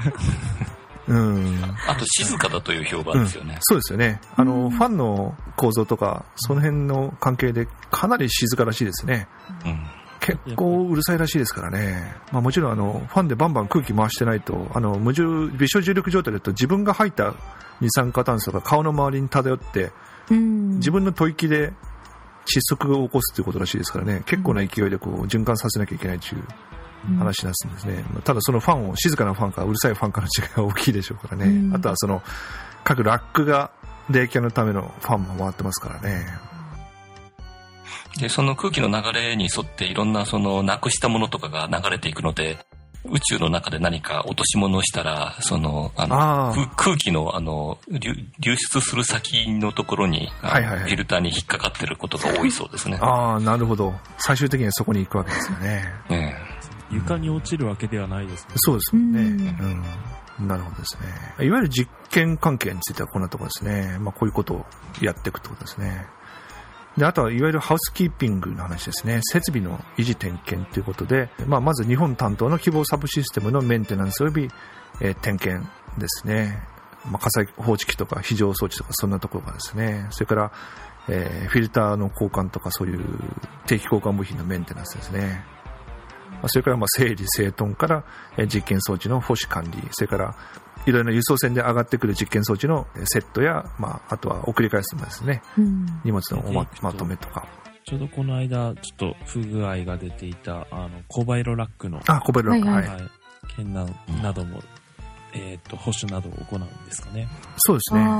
あと静かだという評判ですよね。 そうですよね。ファンの構造とかその辺の関係でかなり静からしいですね。 結構うるさいらしいですからね。もちろんファンでバンバン空気回してないと微小重力状態だと自分が吐いた二酸化炭素が顔の周りに漂って、自分の吐息で窒息を起こすということらしいですからね。結構な勢いでこう循環させなきゃいけないという話なんですね。ただそのファンを静かなファンかうるさいファンかの違いが大きいでしょうからね。あとはその各ラックが冷却のためのファンも回ってますからね。 でその空気の流れに沿っていろんなそのなくしたものとかが流れていくので、宇宙の中で何か落とし物をしたら空気の流出する先のところに、フィルターに引っかかってることが多いそうですね。 なるほど。最終的にはそこに行くわけですよね。 床に落ちるわけではないですね。 そうですよね。なるほどですね。いわゆる実験関係についてはこんなところですね。こういうことをやっていくってことですね。で、あとはいわゆるハウスキーピングの話ですね。設備の維持点検ということで、まず日本担当の希望サブシステムのメンテナンス及び、点検ですね。火災報知器とか非常装置とかそんなところがですね。それから、フィルターの交換とかそういう定期交換部品のメンテナンスですね。それから整理整頓から実験装置の保守管理、それからいろいろな輸送船で上がってくる実験装置のセットや、あとは送り返すのですね、荷物のまとめとか。 ちょうどこの間ちょっと不具合が出ていたコバエロラックのコバエロラック、 検難なども、保守などを行うんですかね。 そう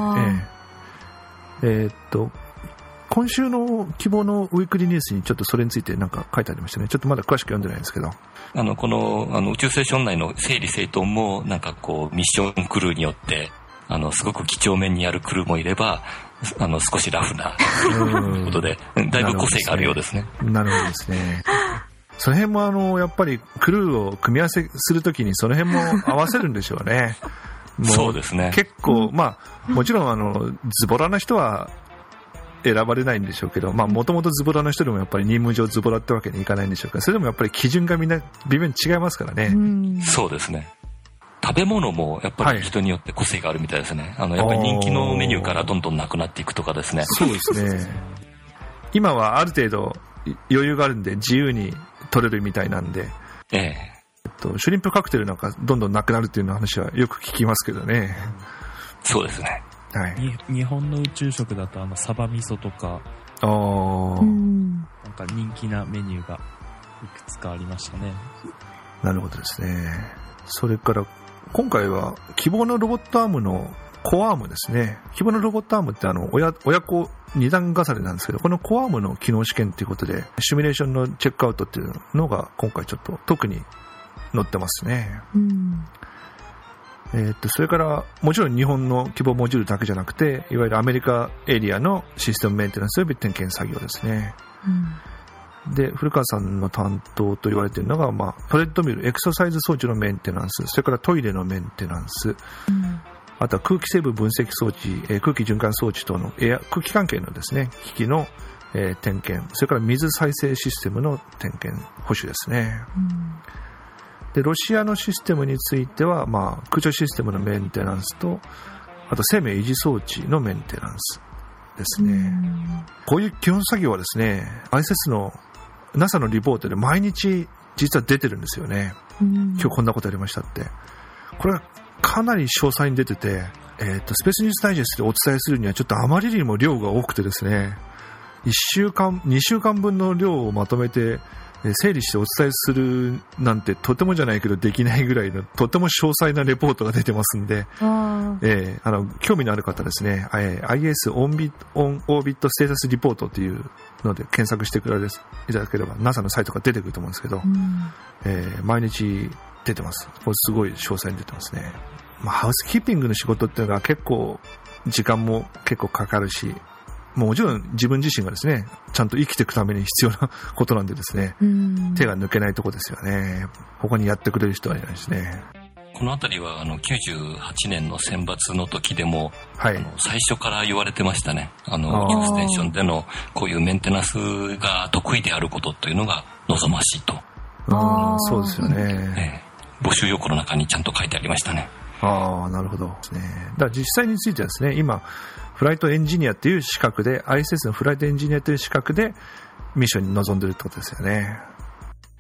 ですね。今週の希望のウィークリーニュースにちょっとそれについてなんか書いてありましたね。ちょっとまだ詳しく読んでないんですけど、 この宇宙ステーション内の整理整頓もなんかこうミッションクルーによってすごく几帳面にやるクルーもいれば少しラフなということでだいぶ個性があるようですね。 なるほどですね。その辺もやっぱりクルーを組み合わせするときにその辺も合わせるんでしょうね。 そうですね。 結構もちろんズボラな人は選ばれないんでしょうけど、もともとズボラの人でもやっぱり任務上ズボラってわけにいかないんでしょうから、それでもやっぱり基準がみんな微妙に違いますからね。 そうですね。食べ物もやっぱり人によって個性があるみたいですね。やっぱり人気のメニューからどんどんなくなっていくとかですね。 そうですね。今はある程度余裕があるんで自由に取れるみたいなんで、シュリンプカクテルなんかどんどんなくなるっていう話はよく聞きますけどね。 そうですね。 日本の宇宙食だとサバ味噌とかなんか人気なメニューがいくつかありましたね。 なるほどですね。それから今回は希望のロボットアームのコアームですね。希望のロボットアームって親子二段重ねなんですけど、このコアームの機能試験ということでシミュレーションのチェックアウトっていうのが今回ちょっと特に載ってますね。それからもちろん日本の希望モジュールだけじゃなくて、いわゆるアメリカエリアのシステムメンテナンス及び点検作業ですね。で、古川さんの担当と言われているのが、トレッドミル、エクササイズ装置のメンテナンス、それからトイレのメンテナンス、あとは空気成分分析装置、空気循環装置等の空気関係のですね、機器の、点検、それから水再生システムの点検、保守ですね。で、ロシアのシステムについては、空調システムのメンテナンスと、あと生命維持装置のメンテナンスですね。こういう基本作業はですね、ISS の NASA のリポートで毎日実は出てるんですよね。今日こんなことやりましたって。これはかなり詳細に出てて、スペースニュースダイジェストでお伝えするにはちょっとあまりにも量が多くてですね、1週間、2週間分の量をまとめて整理してお伝えするなんてとてもじゃないけどできないぐらいのとても詳細なレポートが出てますんで、興味のある方ですね、IS オンオービットステータスリポートっていうので検索していただければ NASA のサイトが出てくると思うんですけど、毎日出てます。これすごい詳細に出てますね。ハウスキーピングの仕事っていうのは結構時間も結構かかるし、もちろん自分自身がですね、ちゃんと生きていくために必要なことなんでですね、手が抜けないとこですよね。他にやってくれる人はいないですね。 このあたりは98年の選抜の時でも、最初から言われてましたね。宇宙ステーションでのこういうメンテナンスが得意であることというのが望ましいと。 そうですよね。 募集要項の中にちゃんと書いてありましたね。 なるほどですね。だから実際についてはですね、今フライトエンジニアという資格で ISS のフライトエンジニアという資格でミッションに臨んでいるってことですよね。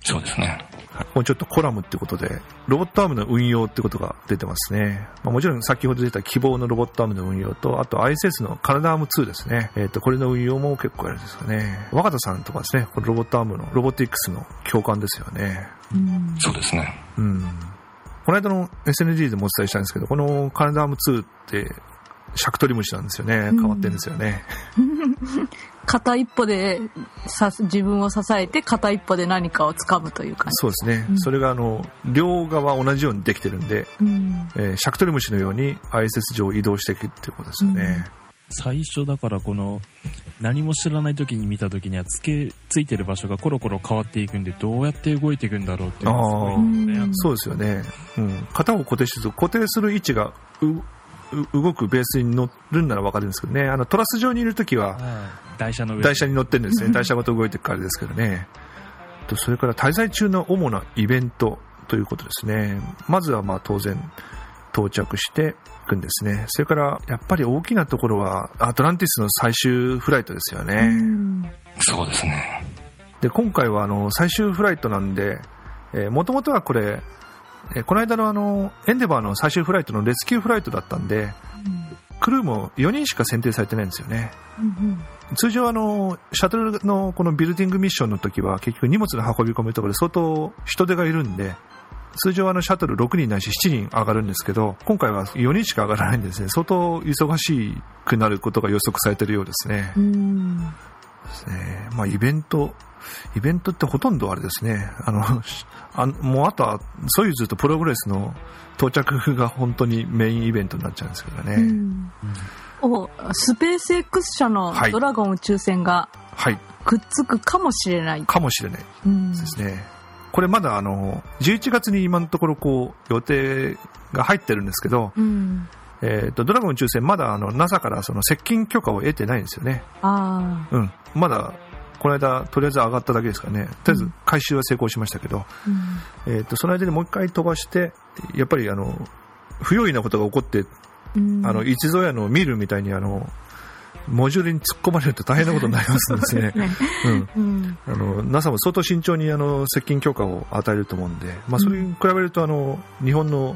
そうですね。 ここにちょっとコラムってことで、ロボットアームの運用ってことが出てますね。もちろん先ほど出た希望のロボットアームの運用と、あと ISS のカナダアーム2ですね。これの運用も結構やるんですかね。若田さんとかですね、このロボットアームのロボティックスの共感ですよね。 そうですね。 この間の SND でもお伝えしたんですけど、このカナダアーム2って尺取り虫なんですよね。変わってるんですよね。 片一歩で自分を支えて片一歩で何かを掴むという感じ。 そうですね。それが両側同じようにできてるんで、尺取り虫のように ISS 上移動していくっていうことですよね。 最初だからこの何も知らない時に見た時にはついてる場所がコロコロ変わっていくんで、どうやって動いていくんだろうっていうのがすごいね。 そうですよね。型を固定する位置が動くベースに乗るんなら分かるんですけどね。トラス上にいるときは台車に乗ってるんですね。台車ごと動いていくからですけどね。それから滞在中の主なイベントということですね。まずは当然到着していくんですね。それからやっぱり大きなところはアトランティスの最終フライトですよね。 そうですね。 で今回は最終フライトなんで、もともとはこれこの間のエンデバーの最終フライトのレスキューフライトだったんで、クルーも4人しか選定されてないんですよね。通常シャトルのこのビルディングミッションの時は結局荷物の運び込みとかで相当人手がいるんで、通常シャトル6人ないし7人上がるんですけど、今回は4人しか上がらないんですね。相当忙しくなることが予測されているようですね。ですね。イベントってほとんどあれですね。もうあとはソユーズとプログレスの到着が本当にメインイベントになっちゃうんですけどね。 スペース X 社のドラゴン宇宙船がくっつくかもしれない。ですね。これまだ11月に今のところ予定が入ってるんですけど、ドラゴン宇宙船まだNASA からその接近許可を得てないんですよね。まだこの間とりあえず上がっただけですからね。とりあえず回収は成功しましたけど、その間でもう一回飛ばして、やっぱり不用意なことが起こって、一度や見るみたいにモジュールに突っ込まれると大変なことになりますんですね。NASA も相当慎重に接近許可を与えると思うんで、それに比べると日本の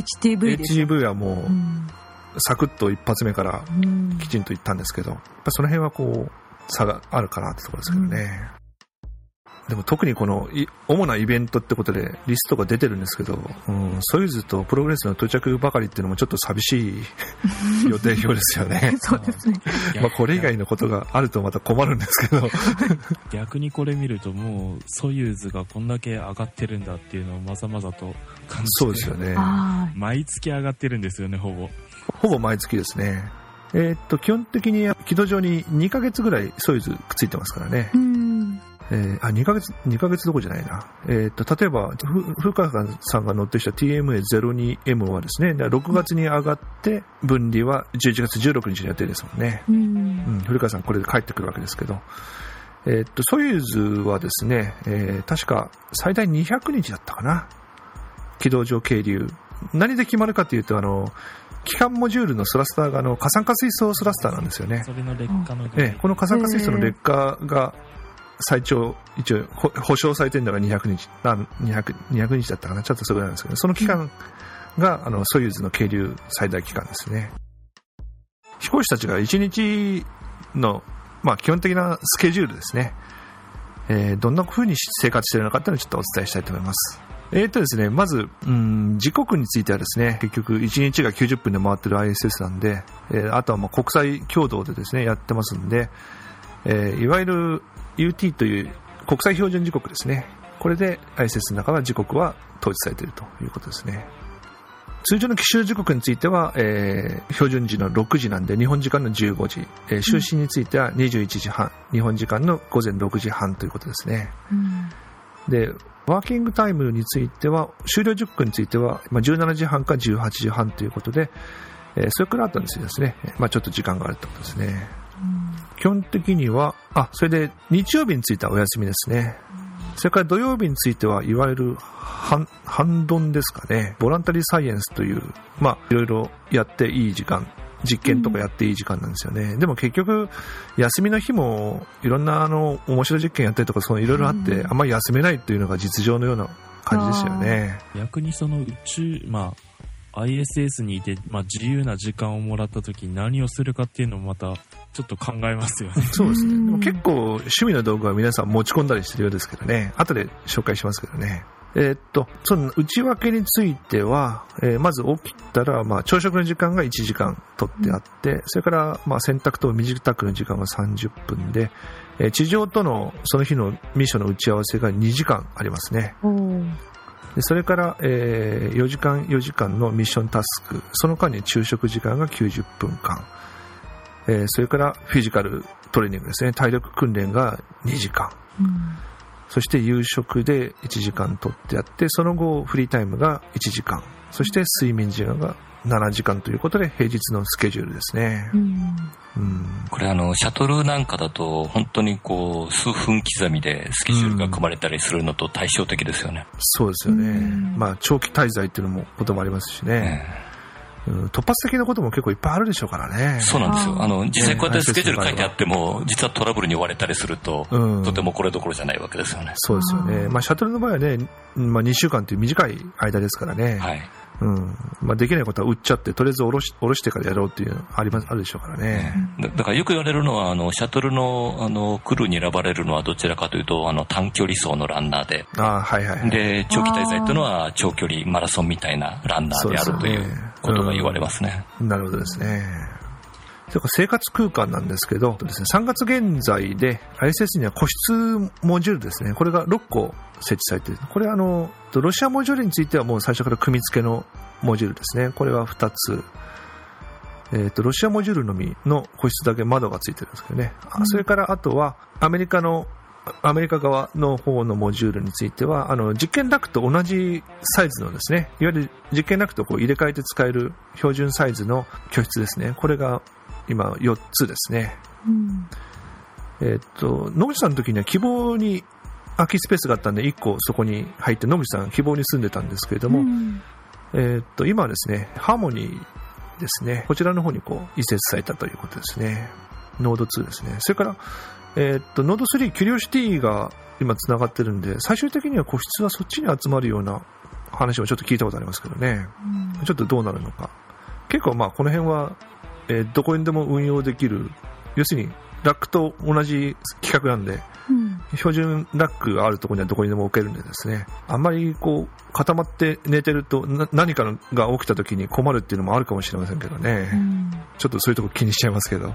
HTV はもうサクッと一発目からきちんといったんですけど、その辺は差があるかなってところですけどね。でも特にこの主なイベントってことでリストが出てるんですけど、ソユーズとプログレスの到着ばかりっていうのもちょっと寂しい予定表ですよね。 そうですね。 これ以外のことがあるとまた困るんですけど逆にこれ見るともうソユーズがこんだけ上がってるんだっていうのをまざまざと感じて。 そうですよね。 毎月上がってるんですよね。ほぼ毎月ですね。 基本的に軌道上に2ヶ月ぐらいソユーズくっついてますからね。2ヶ月どころじゃないな。例えば、古川さんが乗ってきた TMA02M はですね、6月に上がって、分離は11月16日の予定ですもんね。古川さんこれで帰ってくるわけですけど、ソユーズはですね、確か最大200日だったかな。軌道上係留。何で決まるかというと、基幹モジュールのスラスターが過酸化水素スラスターなんですよね。 それの劣化の、 この過酸化水素の劣化が最長一応保証されているのが200日だったかな。ちょっとそれなんですけど、その期間がソユーズの係留最大期間ですね。飛行士たちが1日の、基本的なスケジュールですね。どんな風に生活しているのかっていうのをちょっとお伝えしたいと思います。ですね、まず、時刻についてはですね、結局1日が90分で回ってる ISS なんで、あとは国際共同でですね、やってますんで、いわゆる UT という国際標準時刻ですね。これで ISS の中は時刻は統一されているということですね。通常の起床時刻については、標準時の6時なんで日本時間の15時、就寝については21時半、日本時間の午前6時半ということですね。でワーキングタイムについては終了時刻については17時半か18時半ということで、それからあったんですね、ちょっと時間があるということですね。基本的にはそれで日曜日についてはお休みですね。それから土曜日についてはいわゆる半ドンですかね。ボランタリーサイエンスといういろいろやっていい時間実験とかやっていい時間なんですよね。でも結局休みの日もいろんな面白い実験やったりとかそういろいろあって、あんまり休めないというのが実情のような感じですよね。 逆にその宇宙、ISS にいて、自由な時間をもらった時に何をするかっていうのもまたちょっと考えますよね。 そうですね。でも結構趣味の道具は皆さん持ち込んだりしてるようですけどね。後で紹介しますけどね。その内訳については、まず起きたら、朝食の時間が1時間取ってあって、それから、洗濯と身支度の時間が30分で、地上とのその日のミッションの打ち合わせが2時間ありますね。でそれから、4時間のミッションタスク、その間に昼食時間が90分間、それからフィジカルトレーニングですね、体力訓練が2時間、そして夕食で1時間取ってあって、その後フリータイムが1時間、そして睡眠時間が7時間ということで平日のスケジュールですね。 これシャトルなんかだと本当に数分刻みでスケジュールが組まれたりするのと対照的ですよね。 そうですよね。長期滞在っていうこともありますしね。突発的なことも結構いっぱいあるでしょうからね。 そうなんですよ。実際こうやってスケジュール書いてあっても、実はトラブルに追われたりすると、とてもこれどころじゃないわけですよね。 そうですよね。シャトルの場合はね、2週間という短い間ですからね。はい。できないことは売っちゃって、とりあえず下ろしてからやろうっていうのあるでしょうからね。 だからよく言われるのは、シャトルのクルーに選ばれるのはどちらかというと、短距離走のランナーで、で、長期滞在というのは長距離マラソンみたいなランナーであるということが言われますね。 なるほどですね。生活空間なんですけど、3月現在で ISS には個室モジュールですね、これが6個設置されている。これはロシアモジュールについてはもう最初から組み付けのモジュールですね。これは2つ。ロシアモジュールのみの個室だけ窓がついてるんですけどね。それからあとはアメリカ側の方のモジュールについては実験ラックと同じサイズのですね、いわゆる実験ラックと入れ替えて使える標準サイズの居室ですね。これが今4つですね。野口さんの時には希望に空きスペースがあったんで1個そこに入って野口さん希望に住んでたんですけれども、今はですねハーモニーですね、こちらの方に移設されたということですね。ノード2ですね。それからノード3キュリオシティが今つながってるんで、最終的には個室はそっちに集まるような話もちょっと聞いたことありますけどね。ちょっとどうなるのか。結構この辺はどこにでも運用できる、要するにラックと同じ規格なんで、標準ラックがあるところにはどこにでも置けるんでですね、あんまり固まって寝てると何かが起きた時に困るっていうのもあるかもしれませんけどね、ちょっとそういうとこ気にしちゃいますけど、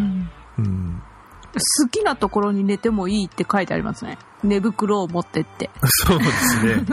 好きなところに寝てもいいって書いてありますね。寝袋を持ってって。 そうですね。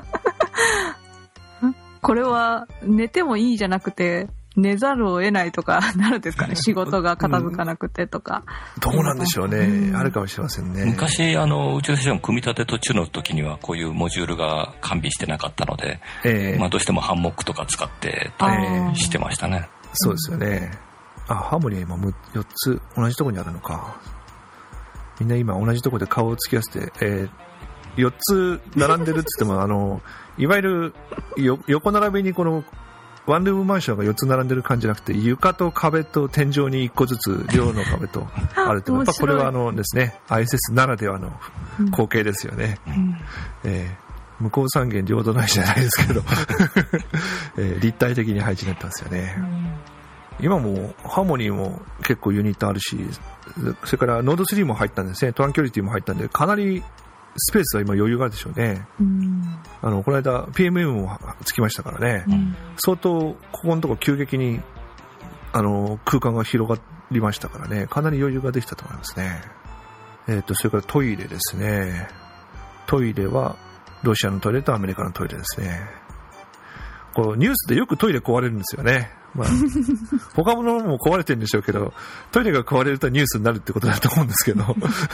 これは寝てもいいじゃなくて寝ざるを得ないとかなるんですかね。仕事が片付かなくてとか。 どうなんでしょうね。あるかもしれませんね。 昔宇宙ステーション組み立て途中の時にはこういうモジュールが完備してなかったので、どうしてもハンモックとか使ってしてましたね。 そうですよね。ハーモニー今4つ同じところにあるのか。みんな今同じところで顔を突き合わせて、4つ並んでるって言ってもいわゆる横並びにワンルームマンションが4つ並んでる感じじゃなくて、床と壁と天井に1個ずつ両の壁とあるってやっぱこれはですね ISS ならではの光景ですよね。向こう三軒両隣じゃないですけど、立体的に配置になってますよね。今もハーモニーも結構ユニットあるし、それからノード3も入ったんですね。トランキュリティも入ったんで、かなりスペースは今余裕があるでしょうね。この間 PMM もつきましたからね、相当ここのところ急激に空間が広がりましたからね、かなり余裕ができたと思いますね。それからトイレですね。トイレはロシアのトイレとアメリカのトイレですね。ニュースでよくトイレ壊れるんですよね。他のものも壊れてるんでしょうけど、トイレが壊れるとニュースになるってことだと思うんですけど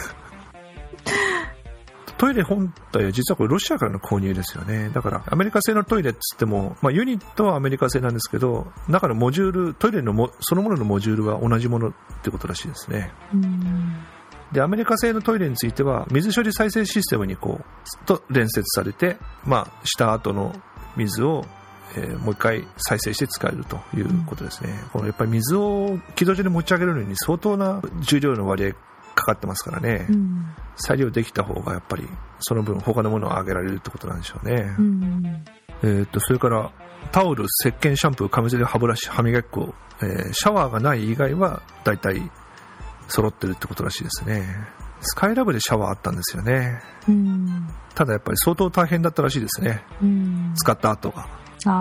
トイレ本体は実はこれロシアからの購入ですよね。だからアメリカ製のトイレっつっても、ユニットはアメリカ製なんですけど、中のモジュール、トイレのそのもののモジュールは同じものってことらしいですね。でアメリカ製のトイレについては水処理再生システムにと連接されて、した後の水を、 もう一回再生して使えるということですね。このやっぱり水を軌道上に持ち上げるのに相当な重量の割合かかってますからね、再利用できた方がやっぱりその分他のものを上げられるってことなんでしょうね。それからタオル、石鹸、シャンプー、紙ゼリ、歯ブラシ、歯磨き粉、シャワーがない以外はだいたい揃ってるってことらしいですね。スカイラブでシャワーあったんですよね。ただやっぱり相当大変だったらしいですね。使った後が。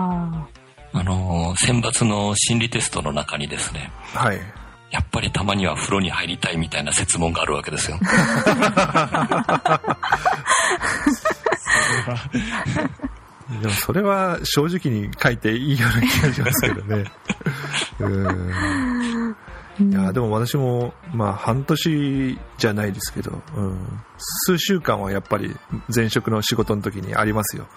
選抜の心理テストの中にですね、はい、やっぱりたまには風呂に入りたいみたいな設問があるわけですよ。 でもそれは正直に書いていいような気がしますけどね。いやでも私も半年じゃないですけど、数週間はやっぱり前職の仕事の時にありますよ。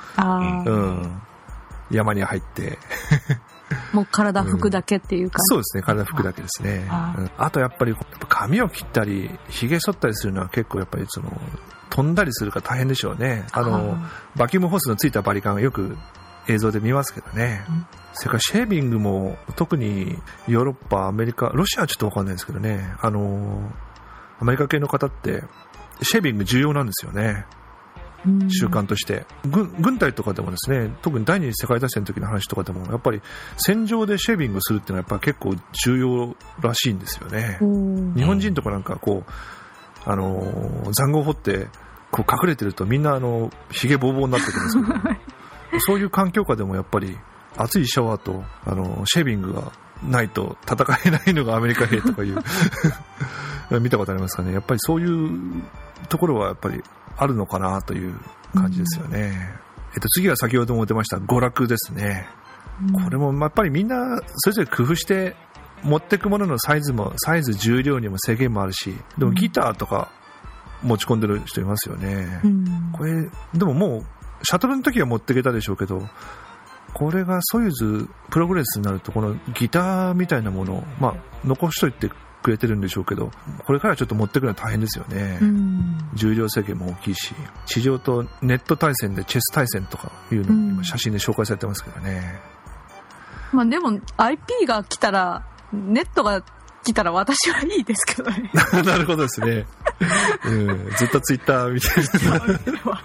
山に入ってもう体拭くだけっていうか、 そうですね、体拭くだけですね。あとやっぱり髪を切ったりひげ剃ったりするのは結構やっぱり飛んだりするから大変でしょうね。バキュームホースのついたバリカンをよく映像で見ますけどね。それからシェービングも特にヨーロッパ、アメリカ、ロシアはちょっと分かんないですけどね、アメリカ系の方ってシェービング重要なんですよね、習慣として。軍隊とかでもですね、特に第二次世界大戦の時の話とかでもやっぱり戦場でシェービングするっていうのはやっぱり結構重要らしいんですよね。日本人とかなんか塹壕掘って隠れてるとみんなひげぼうぼうになってくるんですけどそういう環境下でもやっぱり熱いシャワーとシェービングがないと戦えないのがアメリカ兵とかいう見たことありますかね。やっぱりそういうところはやっぱりあるのかなという感じですよね。次は先ほども出ました娯楽ですね。これもやっぱりみんなそれぞれ工夫して持っていくもののサイズ、重量にも制限もあるし、でもギターとか持ち込んでる人いますよね。これでももうシャトルの時は持っていけたでしょうけど、これがソユーズプログレスになるとこのギターみたいなものを、残しといてくれてるんでしょうけど、これからちょっと持っていくのは大変ですよね。重量制限も大きいし、地上とネット対戦でチェス対戦とかいうのも今写真で紹介されてますけどね。 でも IP が来たら、ネットが来たら私はいいですけどね。 なるほどですね。ずっとツイッターみたいな。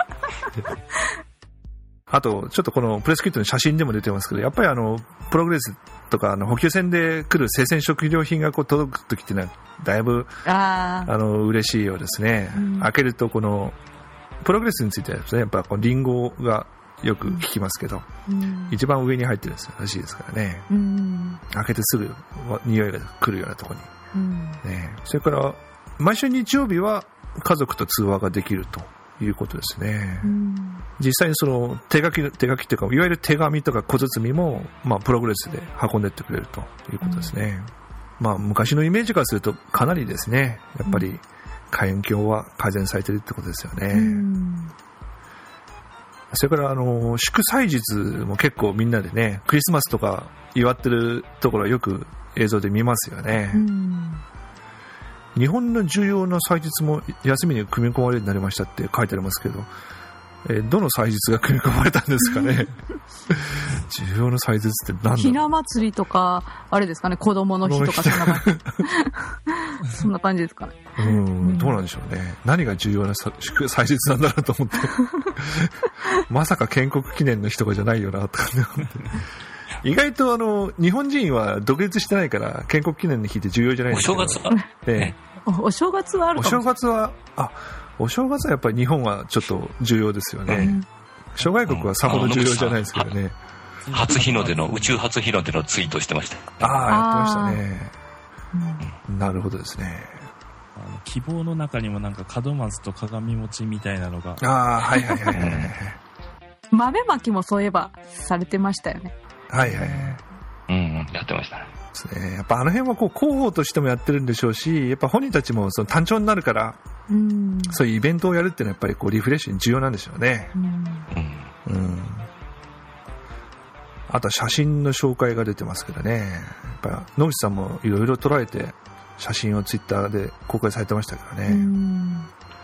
あとちょっとこのプレスキットの写真でも出てますけど、やっぱりプログレスとか補給船で来る生鮮食料品が届く時っていうのはだいぶ嬉しいようですね。開けるとこのプログレスについてはですね、やっぱリンゴがよく聞きますけど、一番上に入ってるらしいですからね。開けてすぐ匂いが来るようなところに、それから毎週日曜日は家族と通話ができるということですね。実際に手書きっていうか、いわゆる手紙とか小包も、プログレスで運んでってくれるということですね。昔のイメージからするとかなりですね、やっぱり環境は改善されてるってことですよね。それから祝祭日も結構みんなでね、クリスマスとか祝ってるところはよく映像で見ますよね。日本の重要な祭日も休みに組み込まれるようになりましたって書いてありますけど、どの祭日が組み込まれたんですかね。重要な祭日って何だろう。 ひな祭りとかあれですかね、子供の日とかそんな感じですかね。 どうなんでしょうね。何が重要な祭日なんだろうと思ってまさか建国記念の日とかじゃないよなとかね。意外と日本人は独立してないから建国記念の日って重要じゃないんですけど。 お正月は、 お正月はあるかも。 お正月はやっぱり日本はちょっと重要ですよね。諸外国はさほど重要じゃないですけどね。 初日の出の宇宙初日の出のツイートしてました。 やってましたね。なるほどですね。 希望の中にもなんか門松と鏡餅みたいなのが。 豆まきもそういえばされてましたよね。 やってましたね。 やっぱ辺は広報としてもやってるんでしょうし、やっぱ本人たちも単調になるから、そういうイベントをやるっていうのはやっぱりリフレッシュに重要なんでしょうね。あとは写真の紹介が出てますけどね、やっぱ野口さんもいろいろ捉えて写真をツイッターで公開されてましたからね。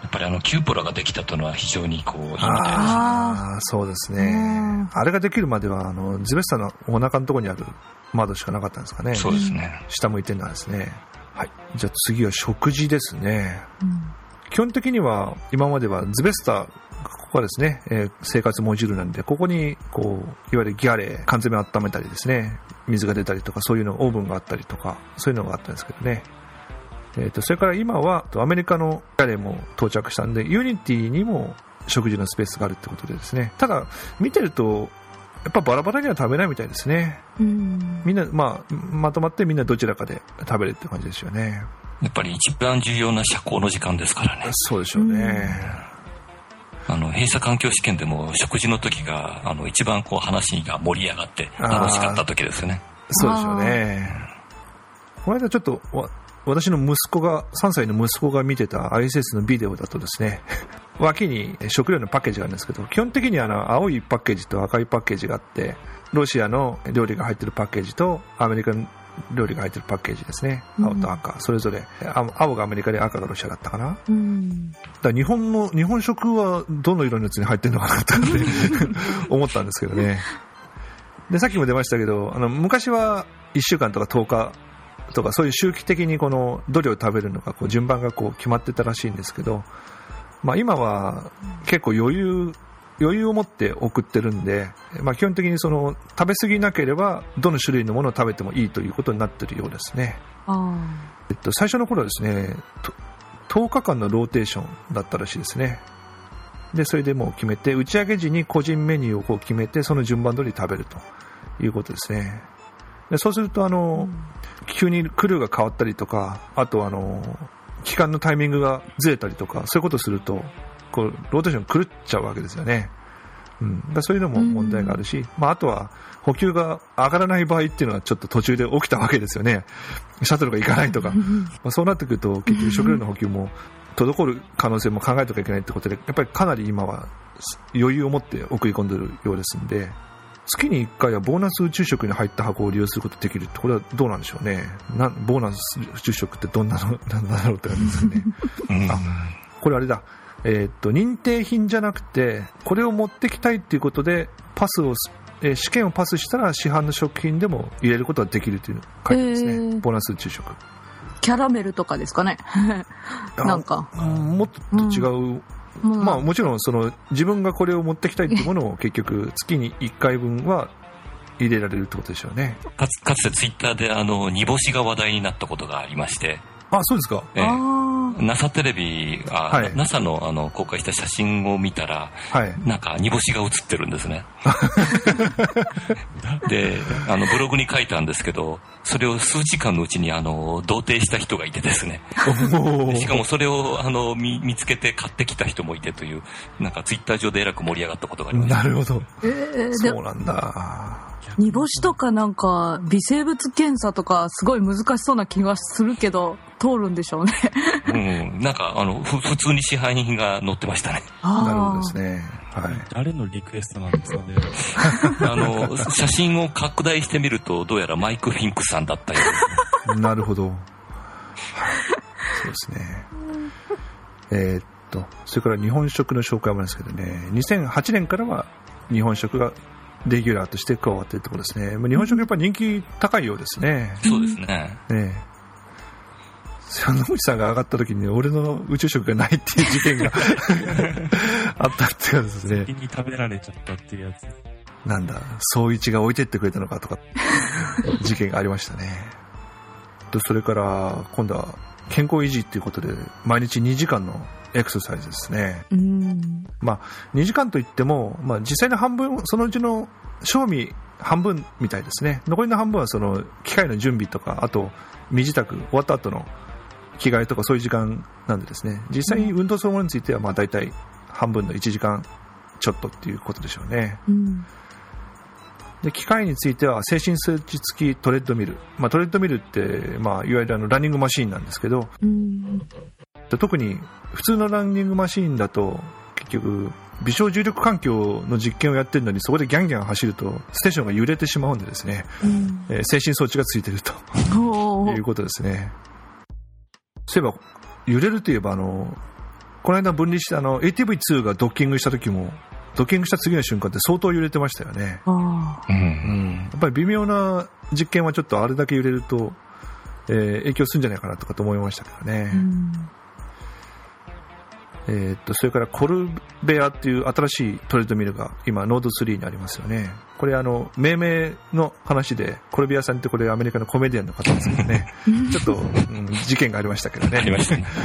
っぱりキューポラができたというのは非常にいいみたいです。 そうですね。あれができるまではズベスタのお腹のところにある窓しかなかったんですかね。 そうですね。 下向いてるのはですね。はい。じゃあ次は食事ですね。基本的には今まではズベスタ、ここはですね、生活モジュールなんで、ここにいわゆるギャレー、缶詰を温めたりですね、水が出たりとか、そういうのオーブンがあったりとか、そういうのがあったんですけどね。それから今はアメリカのギャレーも到着したんで、ユニティにも食事のスペースがあるってことでですね。ただ見てるとやっぱバラバラには食べないみたいですね。みんな、まとまってみんなどちらかで食べるって感じですよね。 やっぱり一番重要な社交の時間ですからね。 そうでしょうね。 閉鎖環境試験でも食事の時が一番話が盛り上がって楽しかった時ですよね。 そうでしょうね。この間ちょっと私の3歳の息子が見てた ISS のビデオだとですね、脇に食料のパッケージがあるんですけど、基本的に青いパッケージと赤いパッケージがあって、ロシアの料理が入ってるパッケージとアメリカの料理が入ってるパッケージですね。青と赤、それぞれ。青がアメリカで赤がロシアだったかな。だから日本食はどの色のやつに入ってるのかなって思ったんですけどね。で、さっきも出ましたけど、昔は1週間とか10日とかそういう周期的にどれを食べるのか順番が決まってたらしいんですけど、今は結構余裕を持って送ってるんで、基本的に食べ過ぎなければどの種類のものを食べてもいいということになってるようですね。最初の頃はですね、10日間のローテーションだったらしいですね。でそれでもう決めて、打ち上げ時に個人メニューを決めて、その順番通り食べるということですね。でそうすると急にクルーが変わったりとか、あと期間のタイミングがずれたりとか、そういうことをするとローテーション狂っちゃうわけですよね。だそういうのも問題があるし、あとは補給が上がらない場合っていうのはちょっと途中で起きたわけですよね。シャトルが行かないとか、そうなってくると結局食料の補給も滞る可能性も考えとかいけないってことで、やっぱりかなり今は余裕を持って送り込んでるようですんで、月に1回はボーナス宇宙食に入った箱を利用することができるって、これはどうなんでしょうね。ボーナス宇宙食ってどんなのなんだろうって感じですよね。これあれだ、認定品じゃなくて、これを持ってきたいっていうことでパスを、試験をパスしたら市販の食品でも入れることができるというのが書いてますね。ボーナス宇宙食。 キャラメルとかですかね。なんかもっと違う。もちろん自分がこれを持ってきたいというものを結局月に1回分は入れられるってことでしょうね。 かつてツイッターで煮干しが話題になったことがありまして。 そうですか。 NASA テレビNASA の公開した写真を見たら、なんか煮干しが写ってるんですね。でブログに書いたんですけど、それを数時間のうちに同定した人がいてですね。しかもそれを見つけて買ってきた人もいてという、なんかツイッター上でえらく盛り上がったことがありました。 なるほど。そうなんだ。 煮干しとかなんか微生物検査とかすごい難しそうな気はするけど通るんでしょうね。 なんか普通に市販品が載ってましたね。 なるほどですね。 誰のリクエストなんですかね。 写真を拡大してみるとどうやらマイク・フィンクさんだったようです。 なるほど。そうですね。それから日本食の紹介もあるんですけどね、2008年からは日本食がレギュラーとして加わっているところですね。日本食やっぱり人気高いようですね。 そうですね。 野口さんが上がった時に俺の宇宙食がないっていう事件があったってやつですね。 先に食べられちゃったっていうやつ。 なんだ、総一が置いてってくれたのかとか事件がありましたね。それから今度は健康維持っていうことで毎日2時間のエクササイズですね。2時間といっても、実際の半分、そのうちの賞味半分みたいですね。残りの半分は機械の準備とか、あと身支度終わった後の着替えとかそういう時間なんでですね、実際に運動そのものについてはだいたい半分の1時間ちょっとっていうことでしょうね。で機械については精神装置付きトレッドミル、トレッドミルって、いわゆるランニングマシーンなんですけど、特に普通のランニングマシーンだと結局微小重力環境の実験をやってるのに、そこでギャンギャン走るとステーションが揺れてしまうんでですね、精神装置がついてるということですね。そういえば揺れるといえばこの間分離した ATV2 がドッキングした時も、ドッキングした次の瞬間って相当揺れてましたよね。やっぱり微妙な実験はちょっとあれだけ揺れると、影響するんじゃないかなとかと思いましたけどね。それからコルベアっていう新しいトレッドミルが今ノード3にありますよね。これ命名の話で、コルベアさんってこれアメリカのコメディアンの方ですけどねちょっと、事件がありましたけどね。 ありましたね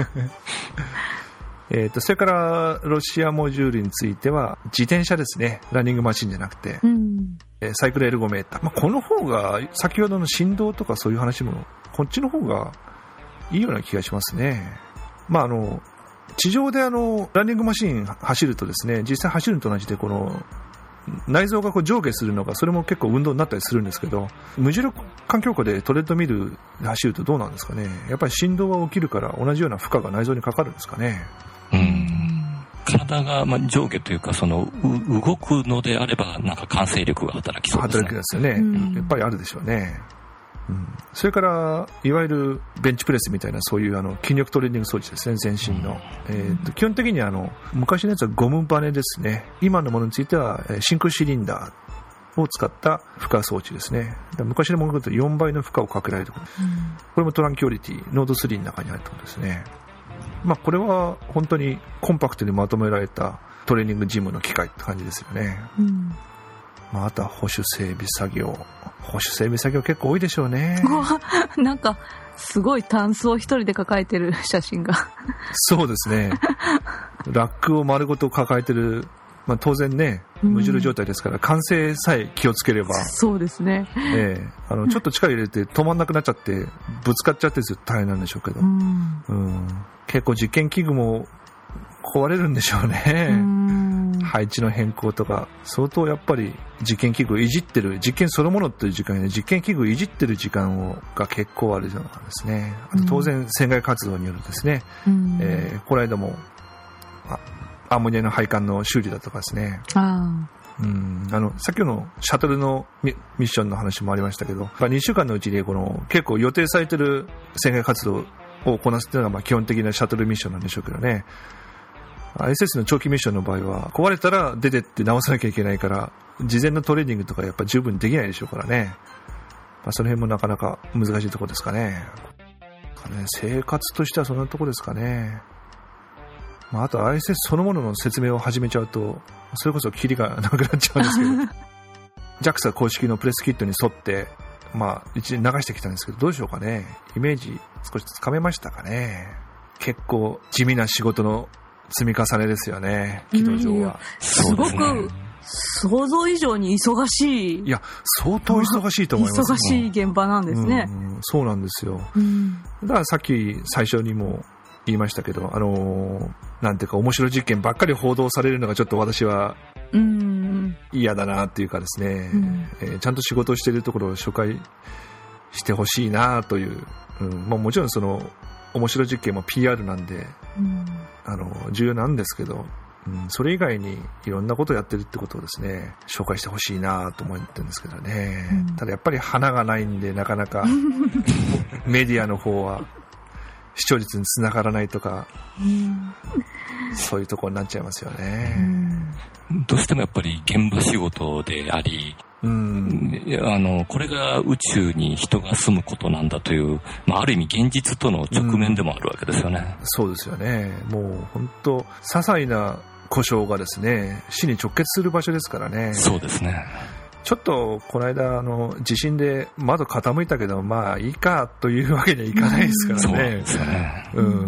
それからロシアモジュールについては自転車ですね。ランニングマシンじゃなくて、サイクルエルゴメーター、この方が先ほどの振動とかそういう話もこっちの方がいいような気がしますね。地上でランニングマシン走るとですね、実際走るのと同じでこの内臓がこう上下するのが、それも結構運動になったりするんですけど、無重力環境下でトレッドミルで走るとどうなんですかね。やっぱり振動が起きるから同じような負荷が内臓にかかるんですかね。 体が上下というか、動くのであればなんか慣性力が働きそうですね。 働きですよね。やっぱりあるでしょうね。それからいわゆるベンチプレスみたいな、そういう筋力トレーニング装置ですね、全身の。基本的に昔のやつはゴムバネですね。今のものについては真空シリンダーを使った負荷装置ですね。昔のものだと4倍の負荷をかけられるとこれもトランキュリティノード3の中にあるところですね。これは本当にコンパクトにまとめられたトレーニングジムの機械って感じですよね。あとは保守整備作業結構多いでしょうね。 なんかすごいタンスを一人で抱えてる写真がそうですね。ラックを丸ごと抱えてる、当然ね、無重力状態ですから完成さえ気をつければ、 そうですね、 ちょっと力入れて止まんなくなっちゃってぶつかっちゃって大変なんでしょうけど、結構実験器具も壊れるんでしょうね。配置の変更とか相当やっぱり実験器具をいじってる、実験そのものという時間で実験器具をいじってる時間が結構あるようなんですね。あと当然船外活動によるですね、この間もアンモニアの配管の修理だとかですね、さっきのシャトルのミッションの話もありましたけど、2週間のうちに結構予定されてる船外活動をこなすというのが基本的なシャトルミッションなんでしょうけどね。ISS の長期ミッションの場合は壊れたら出てって直さなきゃいけないから、事前のトレーニングとかやっぱ十分できないでしょうからね。その辺もなかなか難しいところですかね。生活としてはそんなところですかね。あと ISS そのものの説明を始めちゃうとそれこそキリがなくなっちゃうんですけどJAXA 公式のプレスキットに沿って一年流してきたんですけど、どうでしょうかね。イメージ少しつかめましたかね。結構地味な仕事の積み重ねですよね、軌道上は。 すごく想像以上に忙しい。 いや、相当忙しいと思います。 忙しい現場なんですね。 そうなんですよ。だからさっき最初にも言いましたけど、なんていうか面白い実験ばっかり報道されるのがちょっと私は嫌だなっていうかですね、ちゃんと仕事をしているところを紹介してほしいなという、もちろんその面白い実験も PR なんで、重要なんですけど、それ以外にいろんなことをやってるってことをですね、紹介してほしいなと思ってるんですけどね。ただやっぱり花がないんでなかなかメディアの方は視聴率につながらないとか、そういうところになっちゃいますよね。 どうしてもやっぱり現場仕事であり、これが宇宙に人が住むことなんだという、ある意味現実との直面でもあるわけですよね。 そうですよね。もう本当些細な故障がですね、死に直結する場所ですからね。 そうですね。 ちょっとこの間地震で窓傾いたけどいいかというわけにはいかないですからね。 そうですよね。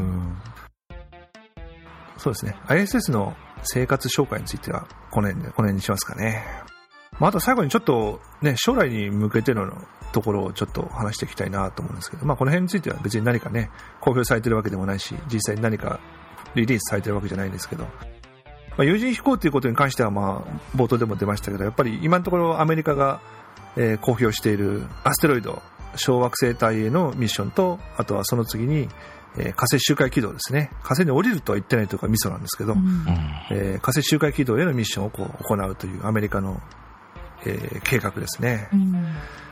そうですね。ISS の生活紹介についてはこの辺にしますかね。あと最後にちょっとね、将来に向けてのところをちょっと話していきたいなと思うんですけど、この辺については別に何かね、公表されてるわけでもないし、実際に何かリリースされてるわけじゃないんですけど、有人飛行ということに関しては冒頭でも出ましたけど、やっぱり今のところアメリカが、公表しているアステロイド小惑星帯へのミッションと、あとはその次に、火星周回軌道ですね。火星に降りるとは言ってないというかミソなんですけど、火星周回軌道へのミッションを行うというアメリカの計画ですね。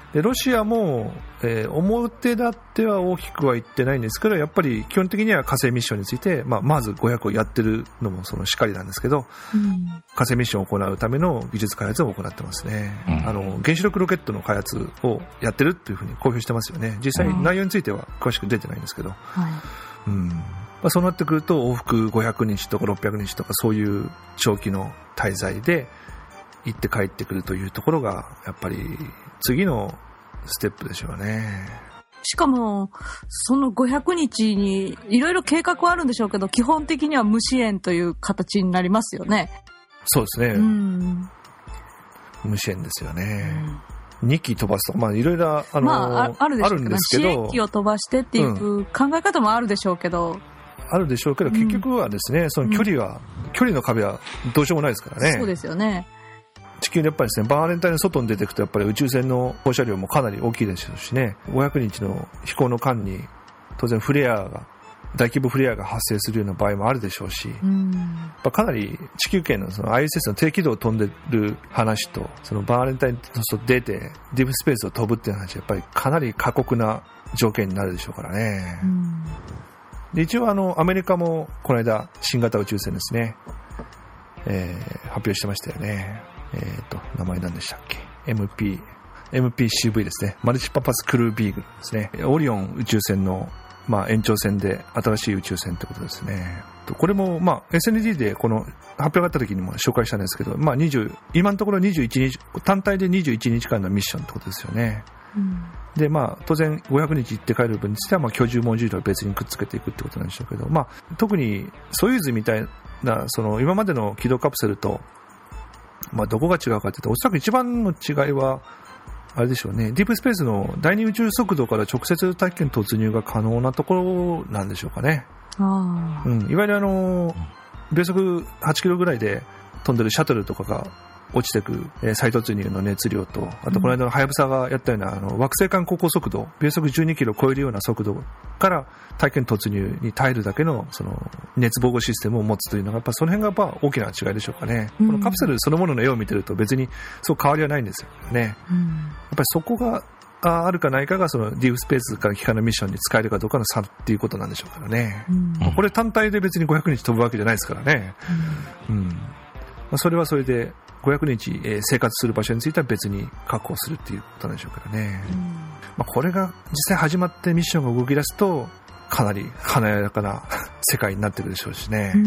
でロシアも、表立っては大きくは言ってないんですけど、やっぱり基本的には火星ミッションについて、まず500をやってるのもそのしかりなんですけど、火星ミッションを行うための技術開発を行ってますね。原子力ロケットの開発をやってるっていうふうに公表してますよね。実際内容については詳しく出てないんですけど、そうなってくると往復500日とか600日とかそういう長期の滞在で行って帰ってくるというところがやっぱり次のステップでしょうね。 しかもその500日にいろいろ計画はあるんでしょうけど、基本的には無支援という形になりますよね。 そうですね、無支援ですよね、2機飛ばすとか、いろいろあるんですけど、 支援機を飛ばしてっていう考え方もあるでしょうけど、 結局はですね、その距離の壁はどうしようもないですからね。 そうですよね。 地球でやっぱりですね、バーレンタインの外に出ていくとやっぱり宇宙船の放射量もかなり大きいでしょうしね、500日の飛行の間に当然大規模フレアが発生するような場合もあるでしょうし、かなり地球圏のその ISS の低軌道を飛んでる話と、そのバーレンタインの外出てディープスペースを飛ぶっていう話はやっぱりかなり過酷な条件になるでしょうからね。で一応アメリカもこの間新型宇宙船ですね、発表してましたよね。名前何でしたっけ、MPCV ですね、マルチパパスクルービーグルですね。オリオン宇宙船の延長線で新しい宇宙船ということですね。これもSND でこの発表があった時にも紹介したんですけど、今のところ21日単体で21日間のミッションということですよね。で当然500日行って帰る分については居住モジュールを別にくっつけていくってことなんでしょうけど、特にソユーズみたいなその今までの軌道カプセルとどこが違うかというと、おそらく一番の違いはあれでしょうね、ディープスペースの第二宇宙速度から直接大気圏突入が可能なところなんでしょうかね。いわゆる秒速8キロぐらいで飛んでるシャトルとかが落ちてく再突入の熱量と、あとこの間のハヤブサがやったような惑星間航行速度秒速12キロを超えるような速度から大気圏突入に耐えるだけのその熱防護システムを持つというのがやっぱその辺がやっぱ大きな違いでしょうかね。このカプセルそのものの絵を見てると別にそう変わりはないんですよね。やっぱりそこがあるかないかがそのディープスペースから機関のミッションに使えるかどうかの差っていうことなんでしょうからね。これ単体で別に500日飛ぶわけじゃないですからね。それはそれで500日生活する場所については別に確保するっていうことなんでしょうからね。これが実際始まってミッションが動き出すとかなり華やかな世界になってくるでしょうしね。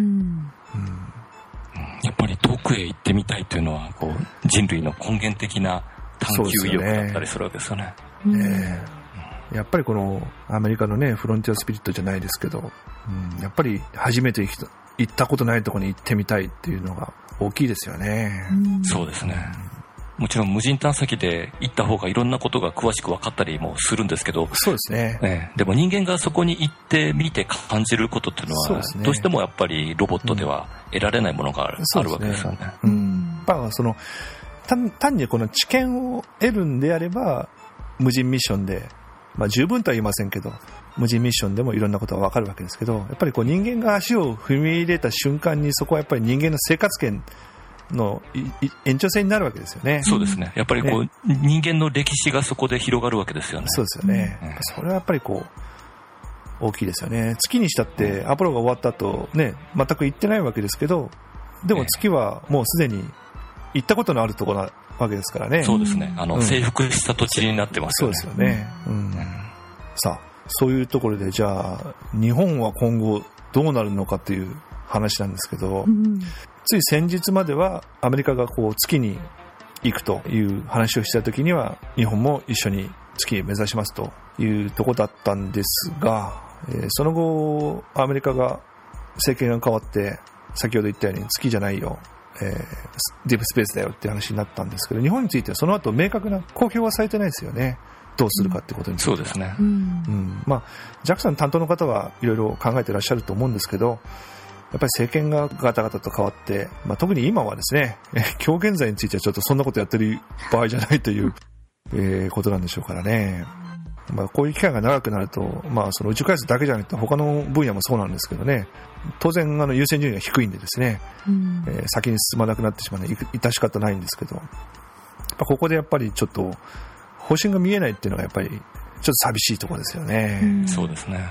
やっぱり遠くへ行ってみたいというのは人類の根源的な探求意欲だったりするわけですよね。 やっぱりこのアメリカのねフロンティアスピリットじゃないですけど、やっぱり初めて行ったことないところに行ってみたいっていうのが大きいですよね。 そうですね。もちろん無人探査機で行った方がいろんなことが詳しく分かったりもするんですけど、 そうですね。 でも人間がそこに行ってみて感じることっていうのはどうしてもやっぱりロボットでは得られないものがあるわけですよね。 その単にこの知見を得るんであれば無人ミッションで、十分とは言いませんけど無人ミッションでもいろんなことが分かるわけですけど、やっぱり人間が足を踏み入れた瞬間にそこはやっぱり人間の生活圏の延長線になるわけですよね。 そうですね。やっぱり人間の歴史がそこで広がるわけですよね。 そうですよね。それはやっぱり大きいですよね。月にしたってアポロが終わった後ね全く行ってないわけですけど、でも月はもうすでに行ったことのあるところなわけですからね。 そうですね。征服した土地になってますよね。 そうですよね。さあそういうところでじゃあ日本は今後どうなるのかという話なんですけど、つい先日まではアメリカが月に行くという話をした時には日本も一緒に月を目指しますというところだったんですが、その後アメリカが政権が変わって先ほど言ったように月じゃないよ、ディープスペースだよって話になったんですけど、日本についてはその後明確な公表はされてないですよね。どうするかってことについては。 そうですね。 JAXA の担当の方はいろいろ考えていらっしゃると思うんですけど、やっぱり政権がガタガタと変わって、特に今はですね、今日現在についてはちょっとそんなことやってる場合じゃないという、ことなんでしょうからね。こういう期間が長くなると、その宇宙開発だけじゃなくて他の分野もそうなんですけどね、当然優先順位が低いんでですね、先に進まなくなってしまうのは致し方ないんですけど、ここでやっぱりちょっと方針が見えないっていうのがやっぱりちょっと寂しいところですよね。 そうですね。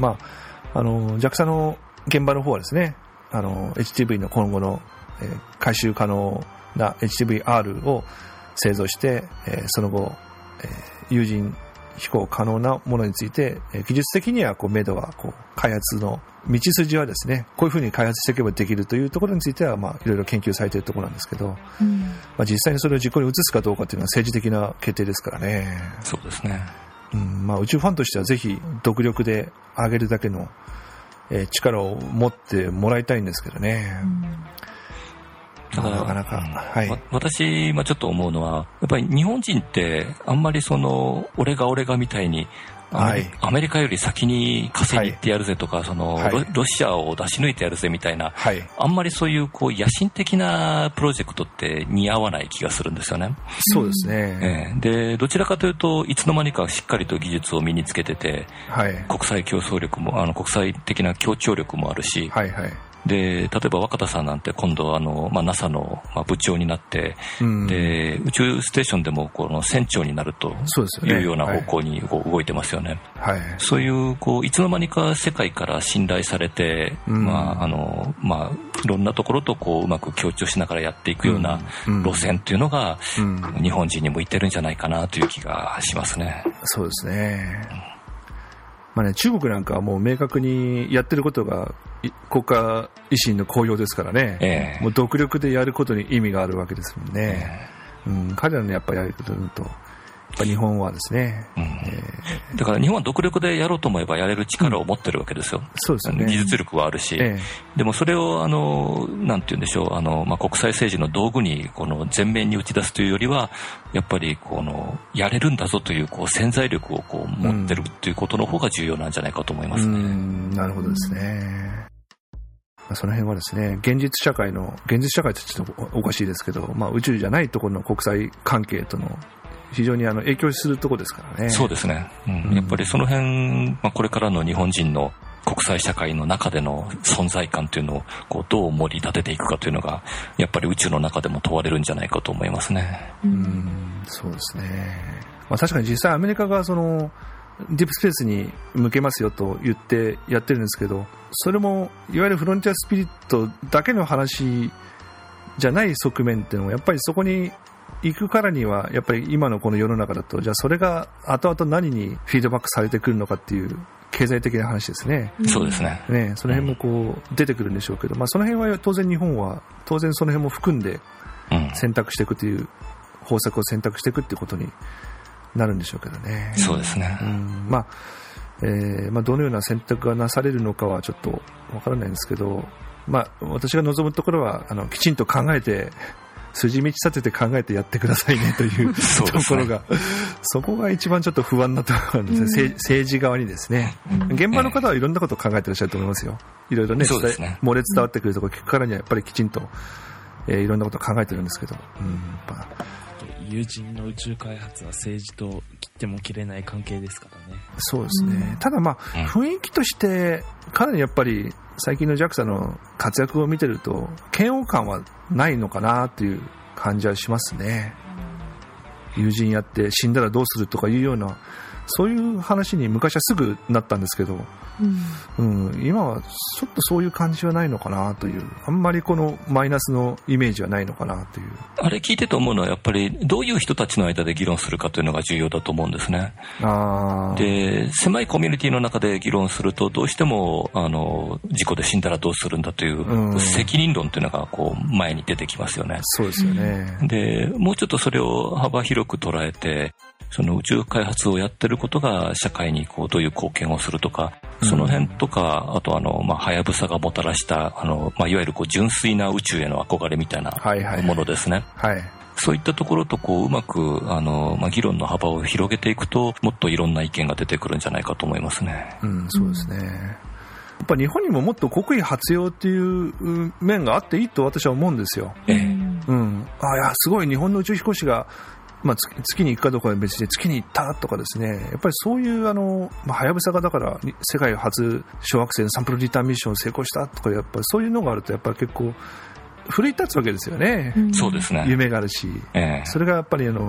JAXA の現場の方はですね、HTV の今後の、回収可能な HTV-R を製造して、その後、有人飛行可能なものについて、技術的には目処は開発の道筋はですね、こういうふうに開発していけばできるというところについては、いろいろ研究されているところなんですけど、実際にそれを実行に移すかどうかというのは政治的な決定ですからね。 そうですね。 宇宙ファンとしてはぜひ独力で上げるだけの、力を持ってもらいたいんですけどね。 だからなかなか、はい、 私、ちょっと思うのは、やっぱり日本人ってあんまり俺がみたいにアメリカより先に火星に行ってやるぜとか、ロシアを出し抜いてやるぜみたいな、あんまりそういう野心的なプロジェクトって似合わない気がするんですよね。 そうですね。 で、どちらかというといつの間にかしっかりと技術を身につけてて、国際競争力も国際的な協調力もあるし、で、例えば若田さんなんて今度NASA の部長になって、で、宇宙ステーションでも船長になるというような方向に動いてますよね。そういういつの間にか世界から信頼されて、いろんなところとうまく協調しながらやっていくような路線っていうのが、日本人に向いてるんじゃないかなという気がしますね。 そうですね。中国なんかはもう明確にやってることが国家維新の綱要ですからね、もう独力でやることに意味があるわけですもんね。彼らのやっぱりやることと、やっぱ日本はですね、 だから日本は独力でやろうと思えばやれる力を持ってるわけですよ。 そうですよね。 技術力はあるし、でもそれをなんて言うんでしょう、国際政治の道具に前面に打ち出すというよりは、やっぱりやれるんだぞという潜在力を持ってるということの方が重要なんじゃないかと思いますね。 なるほどですね。その辺はですね、現実社会ってちょっとおかしいですけど、宇宙じゃないところの国際関係との非常に影響するところですからね。 そうですね。やっぱりその辺、これからの日本人の国際社会の中での存在感というのをどう盛り立てていくかというのが、やっぱり宇宙の中でも問われるんじゃないかと思いますね。 そうですね。確かに実際アメリカがディープスペースに向けますよと言ってやってるんですけど、それもいわゆるフロンティアスピリットだけの話じゃない側面っていうのもやっぱりそこに行くからにはやっぱり今のこの世の中だと、じゃあそれが後々何にフィードバックされてくるのかっていう経済的な話ですね。 そうですね。 その辺も出てくるんでしょうけど、その辺は当然日本は当然その辺も含んで選択していくという方策を選択していくっていうことになるんでしょうけどね。 そうですね。 どのような選択がなされるのかはちょっとわからないんですけど、私が望むところはきちんと考えて筋道立てて考えてやってくださいねというところが、そこが一番ちょっと不安なところなんですね。政治側にですね、現場の方はいろんなことを考えていらっしゃると思いますよ。いろいろね、漏れ伝わってくるところを聞くからにはやっぱりきちんと、いろんなことを考えてるんですけど、 友人の宇宙開発は政治と切っても切れない関係ですからね。 そうですね。ただ雰囲気としてかなりやっぱり最近の JAXA の活躍を見てると嫌悪感はないのかなという感じはしますね。友人やって死んだらどうするとかいうようなそういう話に昔はすぐなったんですけど、今はちょっとそういう感じはないのかなという、あんまりこのマイナスのイメージはないのかなという。 あれ聞いてて思うのはやっぱりどういう人たちの間で議論するかというのが重要だと思うんですね。で、狭いコミュニティの中で議論するとどうしても事故で死んだらどうするんだという責任論というのが前に出てきますよね。 そうですよね。 で、もうちょっとそれを幅広く捉えて、その宇宙開発をやってることが社会にどういう貢献をするとか、その辺とか、あとはやぶさがもたらしたいわゆる純粋な宇宙への憧れみたいなものですね。そういったところとうまく議論の幅を広げていくと、もっといろんな意見が出てくるんじゃないかと思いますね。 そうですね。やっぱ日本にももっと国威発揚っていう面があっていいと私は思うんですよ。いやすごい日本の宇宙飛行士が月に行くかどうかは別で月に行ったとかですね、やっぱりそういうはやぶさがだから世界初小惑星のサンプルリターンミッションを成功したとか、やっぱりそういうのがあるとやっぱり結構奮い立つわけですよね。 そうですね。 夢があるし、それがやっぱり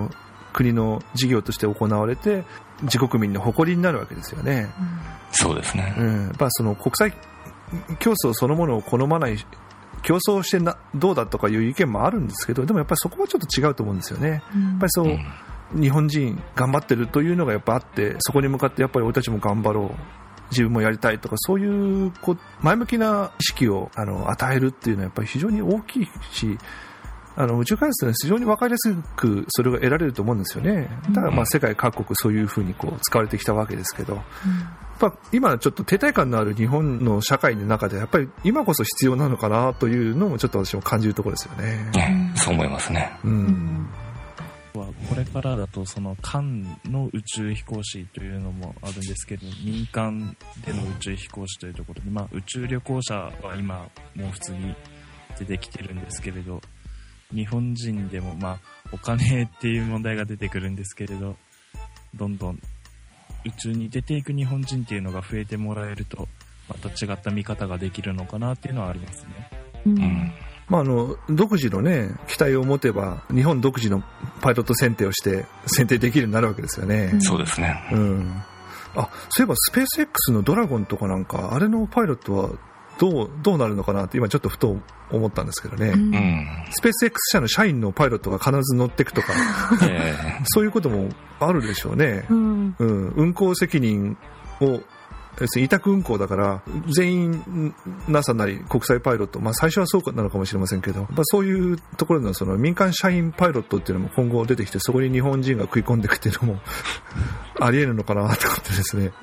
国の事業として行われて自国民の誇りになるわけですよね。 そうですね。 やっぱその国際競争そのものを好まない、競争してどうだとかいう意見もあるんですけど、でもやっぱりそこはちょっと違うと思うんですよね。やっぱりそう、日本人頑張ってるというのがやっぱあって、そこに向かってやっぱり俺たちも頑張ろう、自分もやりたいとか、そういう前向きな意識を与えるっていうのはやっぱり非常に大きいし、宇宙開発というのは非常に分かりやすくそれが得られると思うんですよね。だから世界各国そういうふうに使われてきたわけですけど、やっぱ今ちょっと停滞感のある日本の社会の中でやっぱり今こそ必要なのかなというのもちょっと私も感じるところですよね。 そう思いますね。 これからだとその間の宇宙飛行士というのもあるんですけど、民間での宇宙飛行士というところで、宇宙旅行者は今もう普通に出てきてるんですけれど、日本人でもお金っていう問題が出てくるんですけれど、どんどん宇宙に出ていく日本人っていうのが増えてもらえると、また違った見方ができるのかなっていうのはありますね。 独自のね、期待を持てば日本独自のパイロット選定をして選定できるようになるわけですよね。 そうですね。 そういえばスペース X のドラゴンとかなんか、あれのパイロットはどうなるのかなって今ちょっとふと思ったんですけどね。スペース X 社の社員のパイロットが必ず乗っていくとか、そういうこともあるでしょうね。運航責任を要するに委託運航だから全員 NASA なり国際パイロット、最初はそうなのかもしれませんけど、そういうところのその民間社員パイロットっていうのも今後出てきて、そこに日本人が食い込んでいくっていうのもあり得るのかなと思ってですね。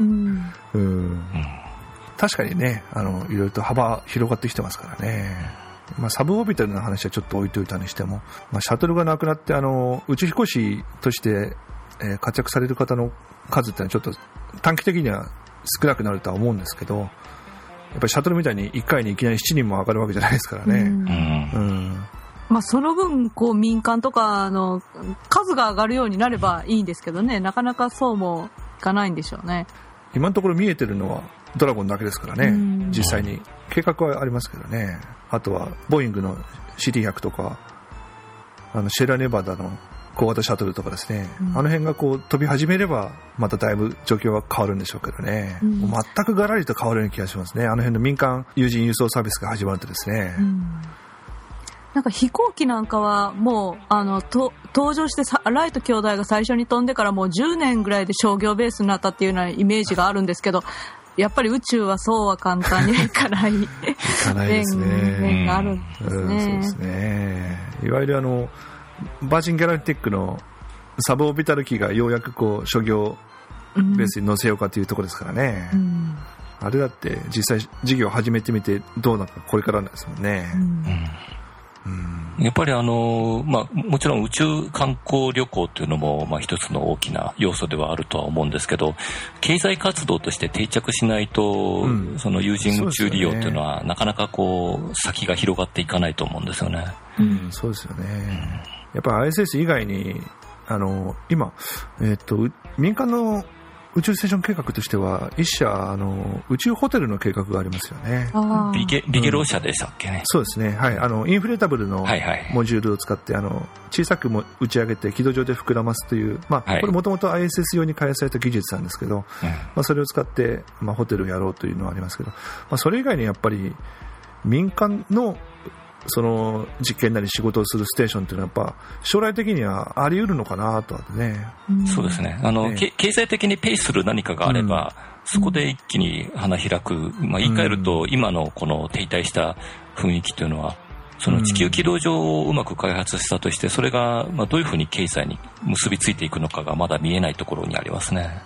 確かにね、いろいろと幅広がってきてますからね。サブオービタルの話はちょっと置いといたにしても、シャトルがなくなって宇宙飛行士として、活躍される方の数ってのはちょっと短期的には少なくなるとは思うんですけど、やっぱりシャトルみたいに1回にいきなり7人も上がるわけじゃないですからね。 その分民間とかの数が上がるようになればいいんですけどね、なかなかそうもいかないんでしょうね。 今のところ見えてるのはドラゴンだけですからね。実際に計画はありますけどね。あとはボーイングの CT100 とかシェラネバダの小型シャトルとかですね、あの辺が飛び始めればまただいぶ状況は変わるんでしょうけどね。全くガラリと変わるような気がしますね。あの辺の民間有人輸送サービスが始まるとですね。 なんか飛行機なんかはもう登場してライト兄弟が最初に飛んでからもう10年ぐらいで商業ベースになったっていうようなイメージがあるんですけど、やっぱり宇宙はそうは簡単にはいかないいかないですね。 面があるんですね。 そうですね。いわゆるバージンギャラクティックのサブオービタル機がようやく商業ベースに乗せようかというところですからね。あれだって実際事業を始めてみてどうなるかこれからなんですもんね。 やっぱりもちろん宇宙観光旅行というのも一つの大きな要素ではあるとは思うんですけど、経済活動として定着しないと、その有人宇宙利用というのはなかなか先が広がっていかないと思うんですよね。 そうですよね。やっぱり ISS 以外に今、民間の宇宙ステーション計画としては一社宇宙ホテルの計画がありますよね。 ビゲロー社でしたっけね。 そうですね。インフレータブルのモジュールを使って小さくも打ち上げて軌道上で膨らますという、これもともと ISS 用に開発された技術なんですけど、それを使ってホテルをやろうというのはありますけど、それ以外にやっぱり民間のその実験なり仕事をするステーションというのはやっぱ将来的にはあり得るのかなとはね。 そうですね。経済的にペイする何かがあれば、そこで一気に花開く。言い換えると、今のこの停滞した雰囲気というのは、その地球軌道上をうまく開発したとして、それがどういうふうに経済に結びついていくのかがまだ見えないところにありますね。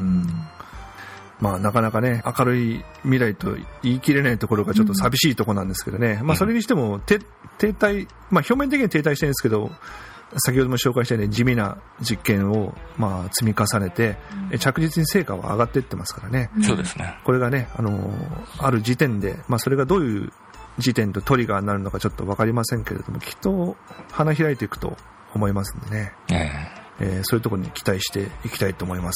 なかなかね、明るい未来と言い切れないところがちょっと寂しいところなんですけどね。それにしても停滞、表面的に停滞してるんですけど、先ほども紹介したように地味な実験を積み重ねて、着実に成果は上がっていってますからね。 そうですね。 これがね、ある時点で、それがどういう時点とトリガーになるのかちょっと分かりませんけれども、きっと花開いていくと思いますんでね。そういうところに期待していきたいと思います。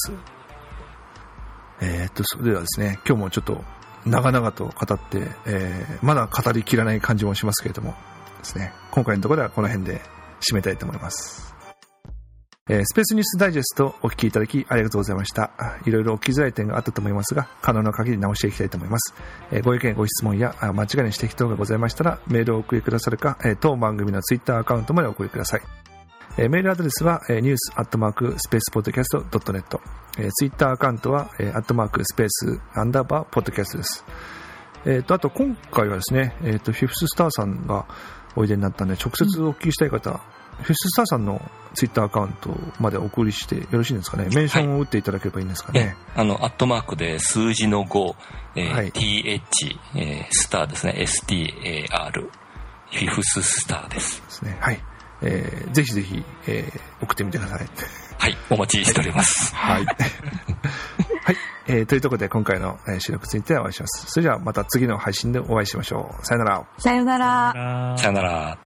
それではですね、今日もちょっと長々と語って、まだ語りきらない感じもしますけれどもですね、今回のところではこの辺で締めたいと思います。 スペースニュースダイジェストお聞きいただきありがとうございました。いろいろ起きづらい点があったと思いますが、可能な限り直していきたいと思います。ご意見ご質問や間違いの指摘等がございましたらメールをお送りくださるか、当番組のツイッターアカウントまでお送りください。メールアドレスはnews@spacepodcast.net、ツイッターアカウントは@space_podcastです。あと今回はですね、フィフススターさんがおいでになったんで、直接お聞きしたい方、フィフススターさんのツイッターアカウントまでお送りしてよろしいですかね。メンションを打っていただければいいんですかね。 アットマークで数字の5、th、スターですね。STAR、フィフススターです。 ですね。はい。ぜひぜひ、送ってみてください。 はい、お待ちしております。 はい。はい、というところで今回の収録についてはお会いします。それではまた次の配信でお会いしましょう。さよなら。 さよなら。 さよなら。